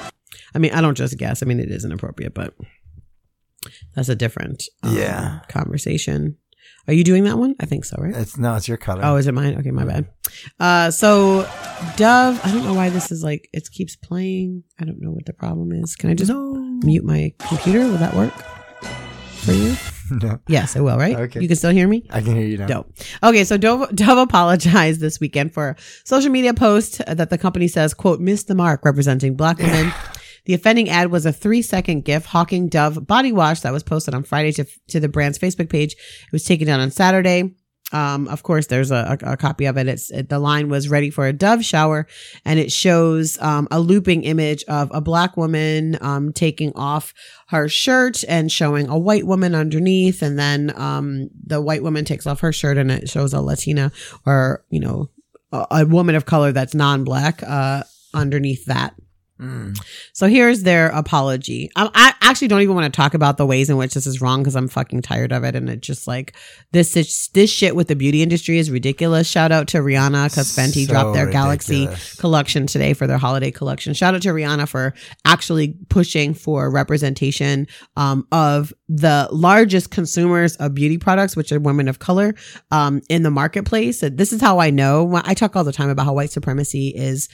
I mean, I don't just guess. I mean, it is inappropriate, but that's a different um, Yeah. conversation. Are you doing that one? I think so, right? It's no, it's your color. Oh, is it mine? Okay, my bad. Uh, so Dove, I don't know why this is like, it keeps playing. I don't know what the problem is. Can I just No. mute my computer? Will that work for you? No. Yes, it will, right? Okay. You can still hear me? I can hear you now. Dope. Okay, so Dove, Dove apologized this weekend for a social media post that the company says, quote, missed the mark representing black women. The offending ad was a three second GIF hawking Dove body wash that was posted on Friday to, to the brand's Facebook page. It was taken down on Saturday. Um, of course, there's a, a, a copy of it. It's it, the line was ready for a Dove shower, and it shows um, a looping image of a black woman um, taking off her shirt and showing a white woman underneath, and then um, the white woman takes off her shirt and it shows a Latina or you know a, a woman of color that's non-black uh, underneath that. Mm. So here's their apology. I, I actually don't even want to talk about the ways in which this is wrong because I'm fucking tired of it. And it's just like this is, this shit with the beauty industry is ridiculous. Shout out to Rihanna because Fenty So dropped their Galaxy ridiculous. collection today for their holiday collection. Shout out to Rihanna for actually pushing for representation um, of the largest consumers of beauty products, which are women of color, um, in the marketplace. And this is how I know. I talk all the time about how white supremacy is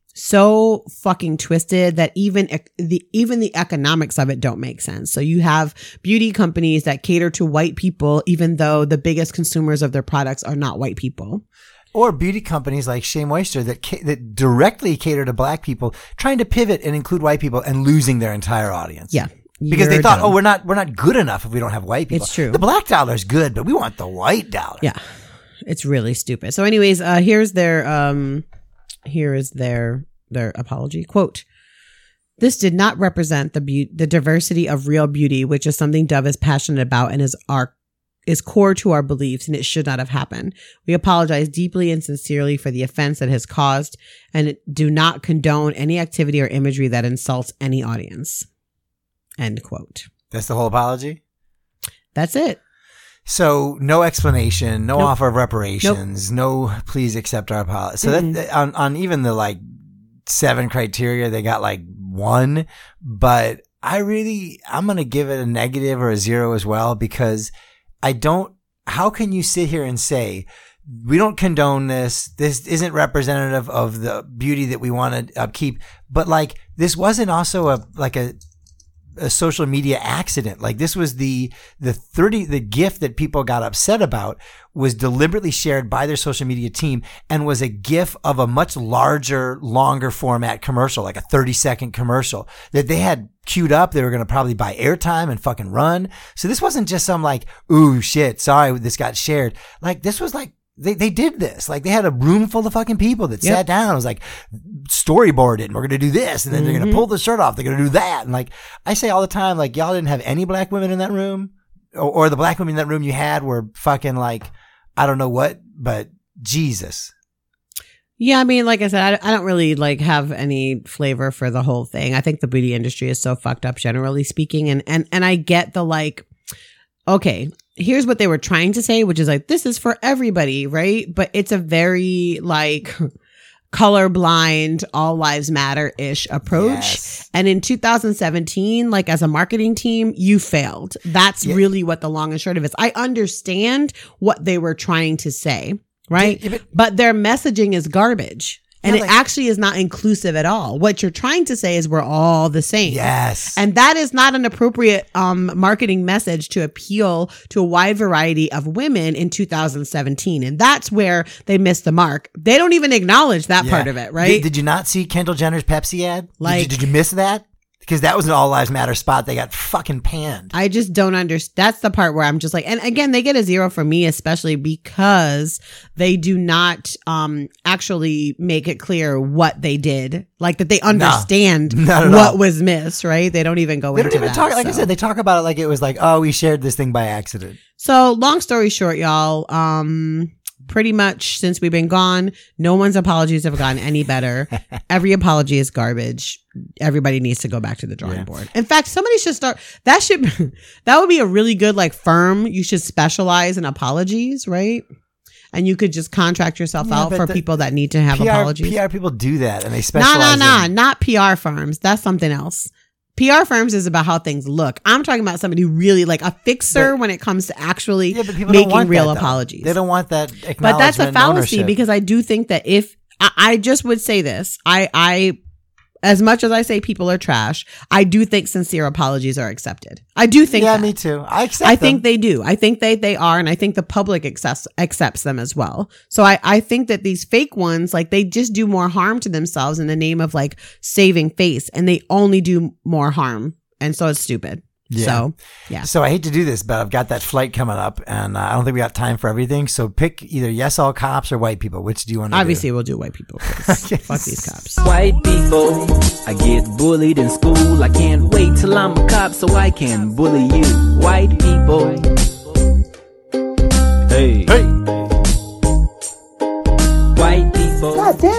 so fucking twisted that even ec- the even the economics of it don't make sense. So you have beauty companies that cater to white people, even though the biggest consumers of their products are not white people. Or beauty companies like Shea Moisture that ca- that directly cater to black people, trying to pivot and include white people and losing their entire audience. Yeah. Because they You're thought, dumb. oh, we're not we're not good enough if we don't have white people. It's true. The black dollar's good, but we want the white dollar. Yeah. It's really stupid. So anyways, uh, here's their, um, here is their, their apology. Quote, this did not represent the be- the diversity of real beauty, which is something Dove is passionate about and is our, is core to our beliefs, and it should not have happened. We apologize deeply and sincerely for the offense that has caused and do not condone any activity or imagery that insults any audience. End quote. That's the whole apology? That's it. So no explanation, no Nope. offer of reparations, no please accept our apology. So Mm-mm. that on on even the like seven criteria, they got like one, but I really I'm going to give it a negative or a zero as well, because I don't, how can you sit here and say we don't condone this, this isn't representative of the beauty that we want to upkeep, but like this wasn't also a like a a social media accident. Like this was the the thirty the GIF that people got upset about was deliberately shared by their social media team and was a GIF of a much larger, longer format commercial, like a thirty second commercial that they had queued up. They were going to probably buy airtime and fucking run. So this wasn't just some like, ooh shit, sorry this got shared. Like this was like They they did this. Like they had a room full of fucking people that Yep. sat down and was like storyboarded and we're going to do this. And then they're going to pull the shirt off. They're going to do that. And like I say all the time, like y'all didn't have any black women in that room or, or the black women in that room you had were fucking like, I don't know what, but Jesus. Yeah, I mean, like I said, I, I don't really like have any flavor for the whole thing. I think the beauty industry is so fucked up, generally speaking. And, and, and I get the like, okay, here's what they were trying to say, which is like, this is for everybody, right? But it's a very like colorblind, all lives matter ish approach. Yes. And in two thousand seventeen, like as a marketing team, you failed. That's Yeah. really what the long and short of it is. I understand what they were trying to say, right? Yeah, but- but their messaging is garbage. And Yeah, it like- actually is not inclusive at all. What you're trying to say is we're all the same. Yes. And that is not an appropriate um, marketing message to appeal to a wide variety of women in two thousand seventeen. And that's where they missed the mark. They don't even acknowledge that Yeah. part of it, right? Did, did you not see Kendall Jenner's Pepsi ad? Did you- Like- did you miss that? Because that was an All Lives Matter spot. They got fucking panned. I just don't understand. That's the part where I'm just like, and again, they get a zero from me, especially because they do not um actually make it clear what they did, like that they understand not at what all. was missed, right? They don't even go They into don't even that, talk, like I so. said, they talk about it like it was like, oh, we shared this thing by accident. So long story short, y'all, um, pretty much since we've been gone, no one's apologies have gotten any better. Every apology is garbage. Everybody needs to go back to the drawing Yeah. board. In fact, somebody should start, that should, that would be a really good like firm. You should specialize in apologies, right? And you could just contract yourself Yeah, out but for the people that need to have P R, apologies. P R people do that and they No, specialize no, no, in- not P R firms. That's something else. P R firms is about how things look. I'm talking about somebody who really like a fixer But- when it comes to actually Yeah, but people don't making want real that, though. apologies. They don't want that acknowledgement. But that's a and fallacy ownership. because I do think that if I, I just would say this, I, I, as much as I say people are trash, I do think sincere apologies are accepted. I do think yeah, that. me too. I accept I them. think they do. I think they, they are. And I think the public accepts, accepts them as well. So I, I think that these fake ones, like they just do more harm to themselves in the name of like saving face and they only do more harm. And so it's stupid. Yeah. So yeah. So I hate to do this, but I've got that flight coming up, and uh, I don't think we got time for everything. So pick either yes, all cops or white people. Which do you want to Obviously do? we'll do white people. 'cause Fuck these cops. White people, I get bullied in school. I can't wait till I'm a cop so I can bully you. White people. Hey. Hey, White people.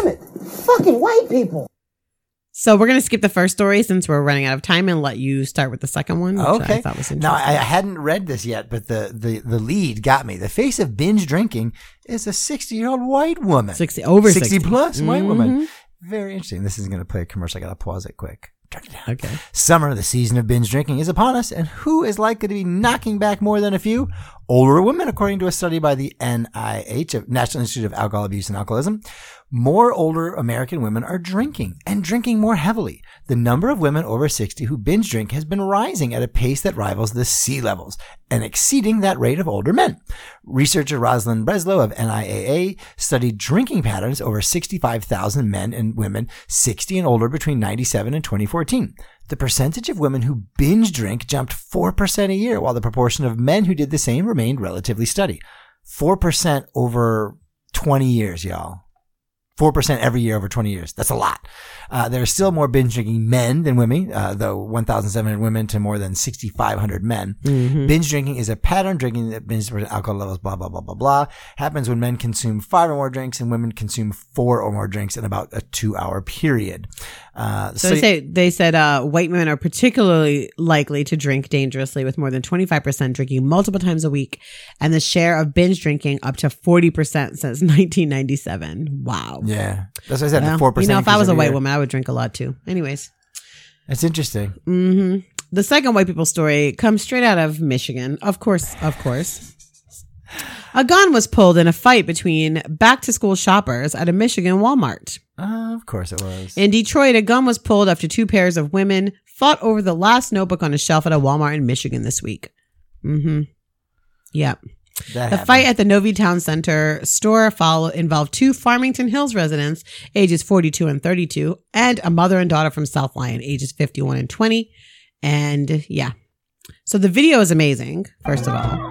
So we're going to skip the first story since we're running out of time and let you start with the second one, which okay. I thought was Now interesting. I, I hadn't read this yet, but the, the the lead got me. The face of binge drinking is a sixty year old white woman, sixty over sixty sixty plus white Mhm. woman. Very interesting. This is going to play a commercial. I got to pause it quick. Turn it down. Okay. Summer, the season of binge drinking, is upon us, and who is likely to be knocking back more than a few? Older women, according to a study by the N I H, National Institute of Alcohol Abuse and Alcoholism. More older American women are drinking, and drinking more heavily. The number of women over sixty who binge drink has been rising at a pace that rivals the sea levels, and exceeding that rate of older men. Researcher Rosalind Breslow of N I A A studied drinking patterns over sixty-five thousand men and women sixty and older between ninety-seven and twenty fourteen. The percentage of women who binge drink jumped four percent a year, while the proportion of men who did the same remained relatively steady. four percent over twenty years, y'all. four percent every year over twenty years. That's a lot. Uh, there are still more binge drinking men than women, uh, though one thousand seven hundred women to more than six thousand five hundred men. Mm-hmm. Binge drinking is a pattern drinking that binge alcohol levels, blah, blah, blah, blah, blah. Happens when men consume five or more drinks and women consume four or more drinks in about a two hour period. Uh, So, they say they said uh, white women are particularly likely to drink dangerously, with more than twenty-five percent drinking multiple times a week, and the share of binge drinking up to forty percent since nineteen ninety-seven. Wow. yeah, that's what I said. Well, the four percent. you know, if I was a white woman, I would drink a lot too. Anyways. That's interesting. hmm The second white people story comes straight out of Michigan. Of course, of course. A gun was pulled in a fight between back-to-school shoppers at a Michigan Walmart. Uh, of course it was. In Detroit, a gun was pulled after two pairs of women fought over the last notebook on a shelf at a Walmart in Michigan this week. Mm-hmm. Yep. That The happened. fight at the Novi Town Center store follow, involved two Farmington Hills residents, ages forty-two and thirty-two, and a mother and daughter from South Lyon, ages fifty-one and twenty. And yeah. So the video is amazing, first of all.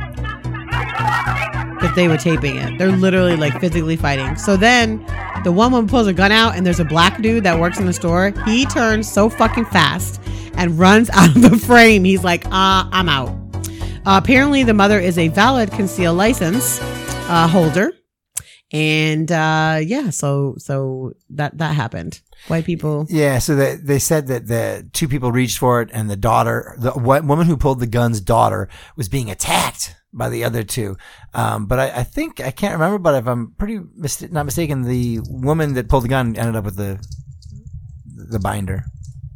If they were taping it. They're literally like physically fighting. So then the one woman pulls a gun out and there's a black dude that works in the store. He turns so fucking fast and runs out of the frame. He's like, uh, I'm out. Uh, apparently the mother is a valid concealed license uh, holder. And uh, yeah, so so that that happened. White people. Yeah, so they, they said that the two people reached for it, and the daughter, the white woman who pulled the gun's daughter, was being attacked by the other two. Um, but I, I think, I can't remember, but if I'm pretty mis- not mistaken, the woman that pulled the gun ended up with the the binder.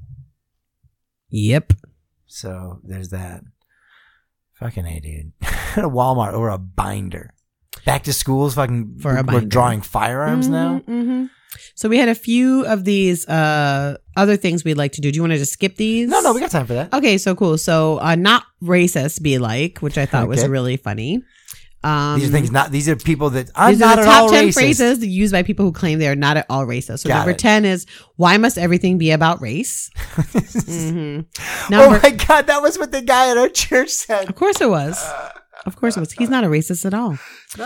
Yep. So there's that. Fucking A, dude. At a Walmart over a binder. Back to schools, fucking, For a we're binder. drawing firearms now. Mm-hmm. So we had a few of these uh, other things we'd like to do. Do you want to just skip these? No, no, we got time for that. Okay, so cool. So uh, not racist be like, which I thought was Okay. really funny. Um, These are things not, these are people that, I'm these not are at the top all ten racist. phrases used by people who claim they are not at all racist. So Got number it. ten is, why must everything be about race? hmm Oh Number, my God, that was what the guy at our church said. of course it was. Of course it was. He's not a racist at all.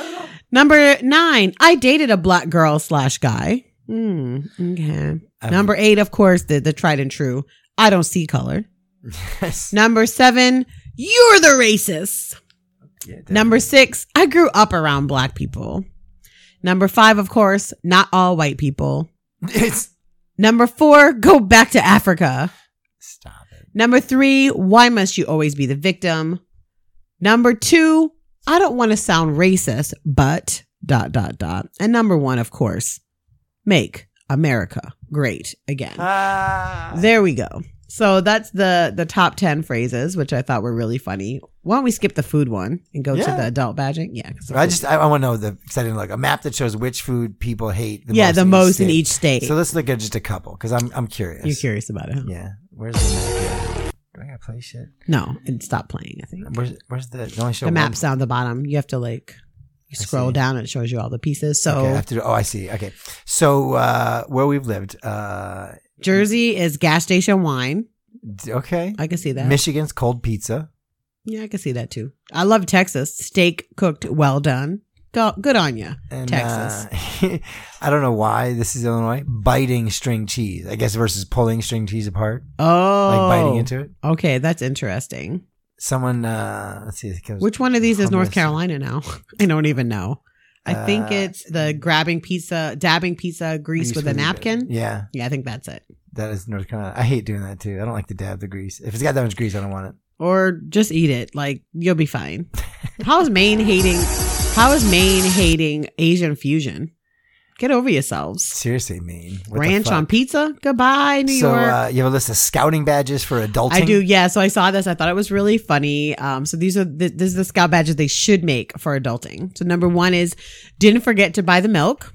Number nine, I dated a black girl slash guy. Hmm. Okay. Um, Number eight, of course, the, the tried and true. I don't see color. Yes. Number seven, you're the racist. Yeah, Number six, I grew up around black people. Number five, of course, not all white people. It's, Number four, go back to Africa. stop it. Number three, why must you always be the victim? Number two, I don't want to sound racist, but dot, dot, dot. And number one, of course, make America great again. Ah. There we go. So that's the the top ten phrases, which I thought were really funny. Why don't we skip the food one and go to Yeah. the adult badging? Yeah. 'cause the I food- just, I, I want to know the, cause I didn't look, a map that shows which food people hate the yeah, most. the in each most in state. each state. So let's look at just a couple, cause I'm, I'm curious. You're curious about it, huh? Yeah. Where's the map here? Do I gotta play shit? No, and stop playing, I think. Where's, where's the, the only show The one- map's down the bottom. You have to like you I scroll see. down and it shows you all the pieces. So Okay, I have to do, oh, I see. Okay. So, uh, where we've lived, uh, Jersey is gas station wine. d- okay. I can see that. Michigan's cold pizza. Yeah, I can see that too. I love Texas. Steak cooked well done. Go, good on you, And, Texas. uh, I don't know why this is Illinois. Biting string cheese, I guess, versus pulling string cheese apart, oh, like biting into it. Okay, that's interesting. Someone, uh, let's see. it goes- Which one of these is North hummus. Carolina now? I don't even know. I think Uh, it's the grabbing pizza, dabbing pizza grease, Grease with a with it. napkin. Yeah, Yeah, I think that's it. that is North Carolina. I hate doing that too. I don't like to dab the grease. If it's got that much grease, I don't want it. Or just eat it. Like, you'll be fine. How is Maine hating? How is Maine hating Asian fusion? Get over yourselves. Seriously, mean. What the Ranch fuck? on pizza? Goodbye, New So, York. uh, you have a list of scouting badges for adulting? I do, yeah. So I saw this. I thought it was really funny. Um, so these are the, this is the scout badges they should make for adulting. So number one is didn't forget to buy the milk.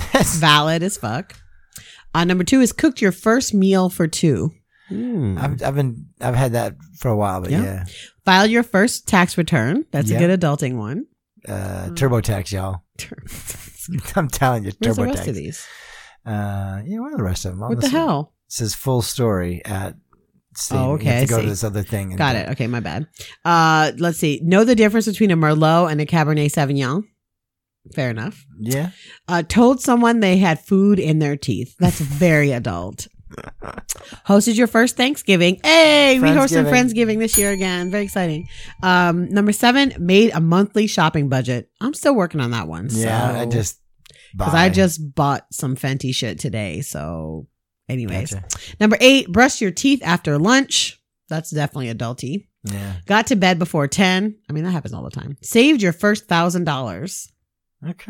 Valid as fuck. Uh, number two is cooked your first meal for two. Mm. I've, I've been, I've had that for a while, but Yeah. yeah. Filed your first tax return. That's Yeah. a good adulting one. Uh, TurboTax, y'all. I'm telling you, Where's the rest of TurboTax. these? Uh, yeah, what are the rest of them? On What the this one. hell? It says full story at state. Oh, You okay, have to I go to see. this other thing. and Got go- it. Okay, my bad. Uh, let's see. Know the difference between a Merlot and a Cabernet Sauvignon. Fair enough. Yeah. Uh, told someone they had food in their teeth. That's very adult. Hosted your first Thanksgiving. Hey, we hosted Friendsgiving. Friendsgiving this year again. Very exciting. Um, number seven, made a monthly shopping budget. I'm still working on that one. Yeah, so, I just, because buy. I just bought some Fenty shit today. So, anyways, Gotcha. number eight, brush your teeth after lunch. That's definitely adulty. Yeah. Got to bed before ten. I mean, that happens all the time. Saved your first thousand dollars. Okay.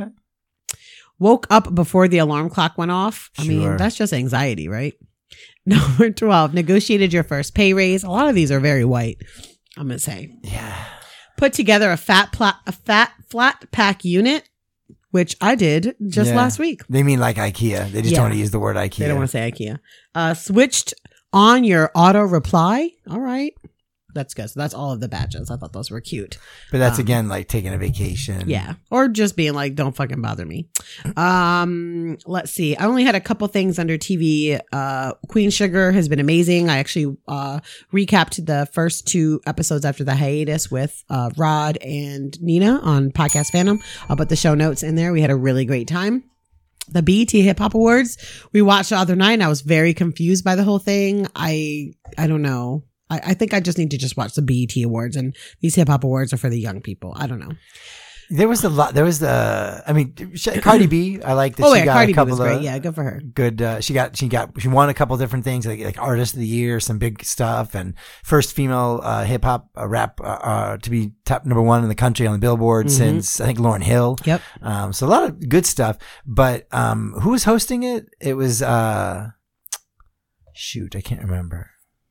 Woke up before the alarm clock went off. I mean, Sure. that's just anxiety, right? Number twelve, negotiated your first pay raise. A lot of these are very white, I'm going to say. Yeah. put together a fat pla- a fat flat pack unit, which I did just Yeah. last week. They mean like IKEA. They just Yeah. don't want to use the word IKEA. They don't want to say IKEA. Uh, switched on your auto reply. All right. That's good. So that's all of the badges. I thought those were cute. But that's Um, again like taking a vacation. Yeah. Or just being like, don't fucking bother me. Um, let's see. I only had a couple things under T V. Uh, Queen Sugar has been amazing. I actually, uh, recapped the first two episodes after the hiatus with, uh, Rod and Nina on Podcast Phantom. I'll put the show notes in there. We had a really great time. The B E T Hip Hop Awards we watched the other night and I was very confused by the whole thing. I, I don't know. I, I think I just need to just watch the B E T Awards, and these hip hop awards are for the young people. I don't know. There was a lot. There was the. I mean, she, Cardi B. I like that. Oh she yeah, got Cardi a B couple was of great. Yeah, good for her. good. Uh, she got. She got. She won a couple different things like like Artist of the Year, some big stuff, and first female uh, hip hop uh, rap uh, uh, to be top number one in the country on the Billboard Mhm. since I think Lauryn Hill. Yep. Um, so a lot of good stuff. But um, who was hosting it? It was uh, shoot, I can't remember.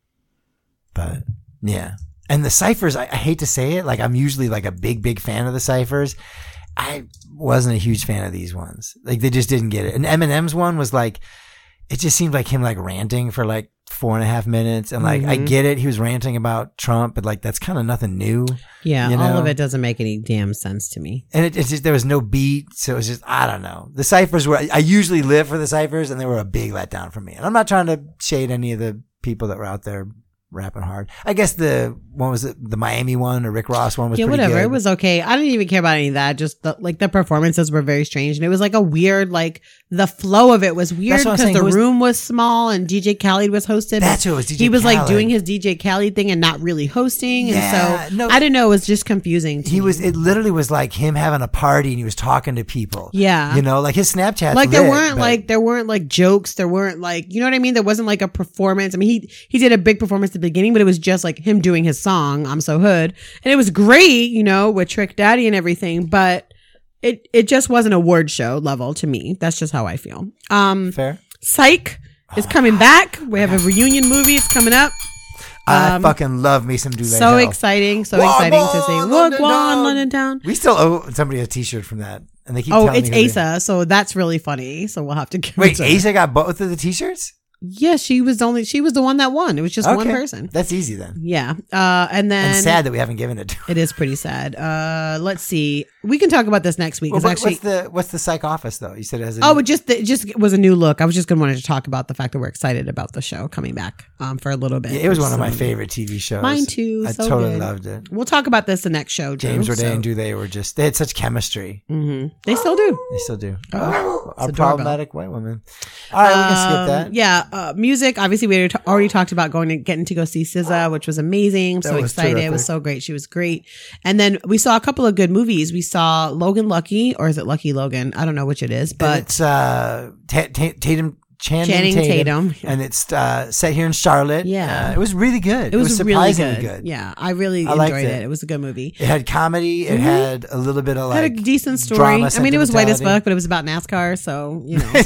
But yeah. And the ciphers, I, I hate to say it, like I'm usually like a big, big fan of the ciphers. I wasn't a huge fan of these ones. Like they just didn't get it. And Eminem's one was like, it just seemed like him like ranting for like four and a half minutes. And like, I Mhm. get it. He was ranting about Trump, but like, that's kind of nothing new. Yeah, You all know? of it doesn't make any damn sense to me. And it, it's just, there was no beat. So it was just, I don't know. The ciphers were, I usually live for the ciphers and they were a big letdown for me. And I'm not trying to shade any of the people that were out there rapping hard. I guess the one was it the Miami one or Rick Ross one was Yeah, pretty whatever. good. It was okay. I didn't even care about any of that. Just the, like the performances were very strange, and it was like a weird, like the flow of it was weird That's what I'm because saying. the Who was- room was small and D J Khaled was hosted. That's but who it was, D J He was like Khaled. doing his D J Khaled thing and not really hosting, Yeah, and so no. I didn't know. It was just confusing. To He me. was, it literally was like him having a party and he was talking to people. Yeah. You know, like his Snapchat. like there weren't like there weren't like jokes. There weren't like you know what I mean. There wasn't like a performance. I mean, he he did a big performance at the beginning, but it was just like him doing his song "I'm So Hood," and it was great, you know, with Trick Daddy and everything. But it it just wasn't a award show level to me. That's just how I feel. Um, Fair. Psych is coming back. We have a reunion movie. It's coming up. I Um, fucking love me some Dule So Hell. exciting! So Wagwan, exciting to say London "Wagwan, Town." London Town." We still owe somebody a t-shirt from that. And they keep Oh, telling it's me who they- Asa, so that's really funny. So we'll have to give it Wait, to her. Asa got both of the t-shirts? Yeah, she was only she was the one that won. It was just one Okay. person. That's easy then. Yeah. Uh, and then And sad that we haven't given it to her. it is pretty sad. Uh, let's see. We can talk about this next week. Well, It's what- actually what's the what's the psych office though? You said it has a oh, it just it just was a new look. I was just gonna wanted to talk about the fact that we're excited about the show coming back um for a little bit. Yeah, it was one of my So- favorite T V shows. Mine too. I so totally good. loved it. We'll talk about this the next show. Drew, James Roday so- and Dule were just, they had such chemistry. Mhm. They still do. They still do. Oh, Oh, it's a a doorbell. problematic white woman. All right, we can skip Um, that. Yeah, uh, music. Obviously, we already, t- already talked about going and getting to go see S Z A, which was amazing. I'm That so was excited. It was terrific. so great. She was great. And then we saw a couple of good movies. We saw Logan Lucky, or is it Lucky Logan? I don't know which it is, And but it's uh, Ta- Ta- Tatum, Channing, Channing Tatum, Tatum. and it's uh, set here in Charlotte. Yeah. Uh, it was really good. it was, really surprisingly good. good. Yeah, I really I liked enjoyed it. it. It was a good movie. It had comedy. It Mhm. had a little bit of like Had a decent story. drama, I mean, it was white as sentimentality. fuck, but it was about NASCAR, so you know,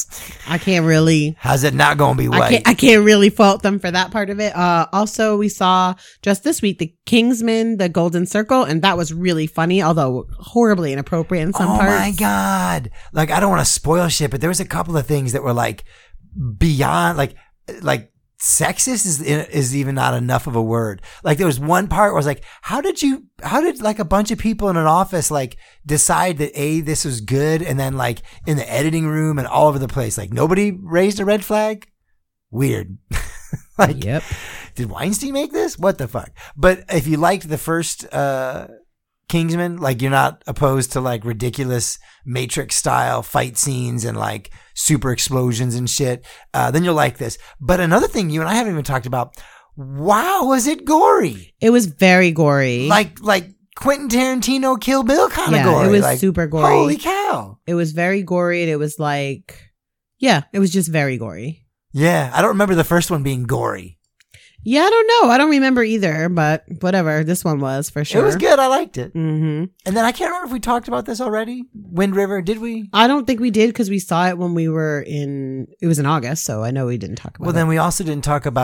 I can't really. How's it not going to be I white? can't, I can't really fault them for that part of it. Uh, also, we saw just this week the Kingsman, the Golden Circle, and that was really funny, although horribly inappropriate in some oh parts. my god! Like I don't want to spoil shit, but there was a couple of things that were like beyond, like like sexist is is even not enough of a word. Like there was one part where I was like, how did you? How did like a bunch of people in an office like decide that a this was good, and then like in the editing room and all over the place, like nobody raised a red flag? Weird. Like, Yep. did Weinstein make this? What the fuck? But if you liked the first uh, Kingsman, like you're not opposed to like ridiculous Matrix style fight scenes and like super explosions and shit, uh, then you'll like this. But another thing you and I haven't even talked about, wow, was it gory? It was very gory. Like, like Quentin Tarantino Kill Bill kind of Yeah, gory. it was like, super gory. Holy cow. It was very gory, and it was like, yeah, it was just very gory. Yeah, I don't remember the first one being gory. Yeah, I don't know. I don't remember either, but whatever. This one was for sure. It was good. I liked it. Mm-hmm. And then I can't remember if we talked about this already. Wind River, did we? I don't think we did because we saw it when we were in. It was in August, so I know we didn't talk about Well, it. then we also didn't talk about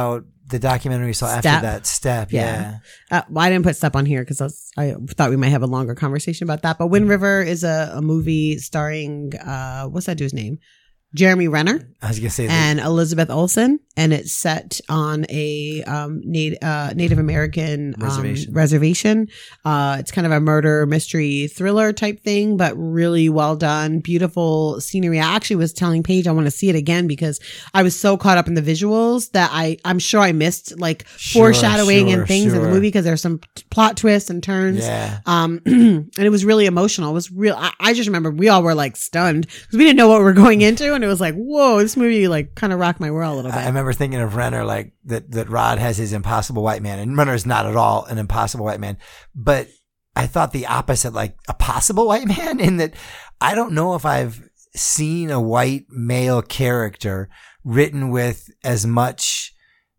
the documentary we saw Step. after that, Step. Yeah. Uh, well, I didn't put Step on here because I, I thought we might have a longer conversation about that. But Wind River is a, a movie starring, uh, what's that dude's name? Jeremy Renner I was gonna say that. and Elizabeth Olsen, and it's set on a um, Native uh, Native American um, Reservation. reservation. Uh, it's kind of a murder mystery thriller type thing, but really well done. Beautiful scenery. I actually was telling Paige I want to see it again because I was so caught up in the visuals that I I'm sure I missed like Sure, foreshadowing sure, and things in the sure. movie because there's some plot twists and turns. Yeah. Um, and it was really emotional. It was real. I, I just remember we all were like stunned because we didn't know what we were going into. And it was like, whoa, this movie like kind of rocked my world a little bit. I remember thinking of Renner like that, that Rod has his impossible white man, and Renner is not at all an impossible white man, but I thought the opposite, like a possible white man, in that I don't know if I've seen a white male character written with as much,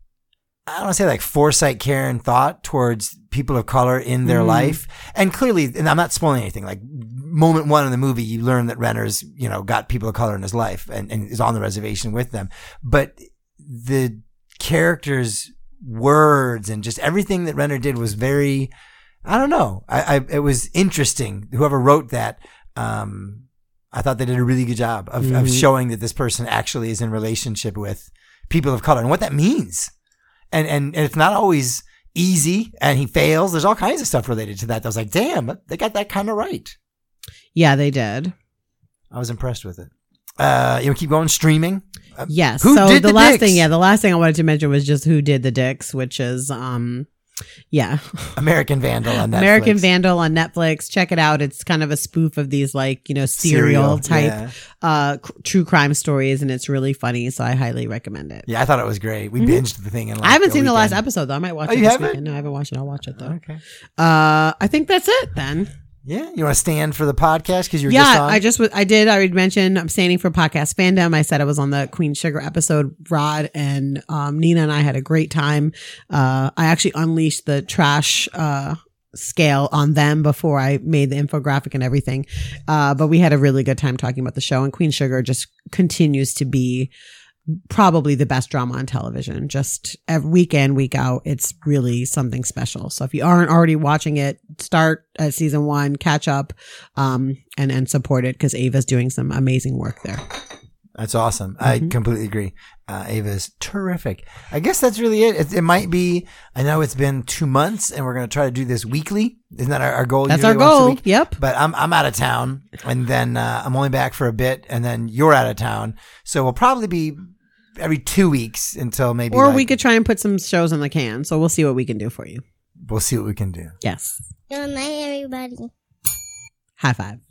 I don't want to say like foresight, care, and thought towards people of color in their Mhm. life. And clearly, and I'm not spoiling anything, like moment one in the movie, you learn that Renner's, you know, got people of color in his life and, and is on the reservation with them. But the characters' words and just everything that Renner did was very, I don't know. I, I it was interesting. Whoever wrote that, um, I thought they did a really good job of, of Mhm. showing that this person actually is in relationship with people of color and what that means. And, and, and it's not always easy, and he fails. There's all kinds of stuff related to that. I was like, damn, they got that kind of right. Yeah, they did. I was impressed with it. Uh, you know, keep going streaming. Uh, Yes. Who so did the, the last dicks? thing, yeah, the last thing I wanted to mention was just Who Did the Dicks, which is, um, yeah, American Vandal on Netflix. American Vandal on Netflix. Check it out. It's kind of a spoof of these like, you know, serial, type, Yeah. uh, c- true crime stories. And it's really funny. So I highly recommend it. Yeah, I thought it was great. We binged the thing in like I haven't a seen the last weekend. episode though. I might watch Oh, it you this haven't? weekend. No, I haven't watched it. I'll watch it though. Okay. Uh, I think that's it then. Yeah, you want to stand for the podcast because you're Yeah, just on? I just was, I did. I already mentioned I'm standing for podcast fandom. I said I was on the Queen Sugar episode. Rod and um, Nina and I had a great time. Uh, I actually unleashed the trash uh, scale on them before I made the infographic and everything. Uh, but we had a really good time talking about the show. And Queen Sugar just continues to be probably the best drama on television. Just every week in, week out, it's really something special. So if you aren't already watching it, start at season one, catch up, um, and, and support it because Ava's doing some amazing work there. That's awesome. I Mm-hmm. completely agree. Uh, Ava's terrific. I guess that's really it. it. It might be, I know it's been two months and we're going to try to do this weekly. Isn't that our, our goal? That's Usually our once a goal. week? Yep. But I'm, I'm out of town, and then, uh, I'm only back for a bit, and then you're out of town. So we'll probably be every two weeks until maybe, Or like- we could try and put some shows in the can. So we'll see what we can do for you. we'll see what we can do. Yes. Good night, everybody. High five.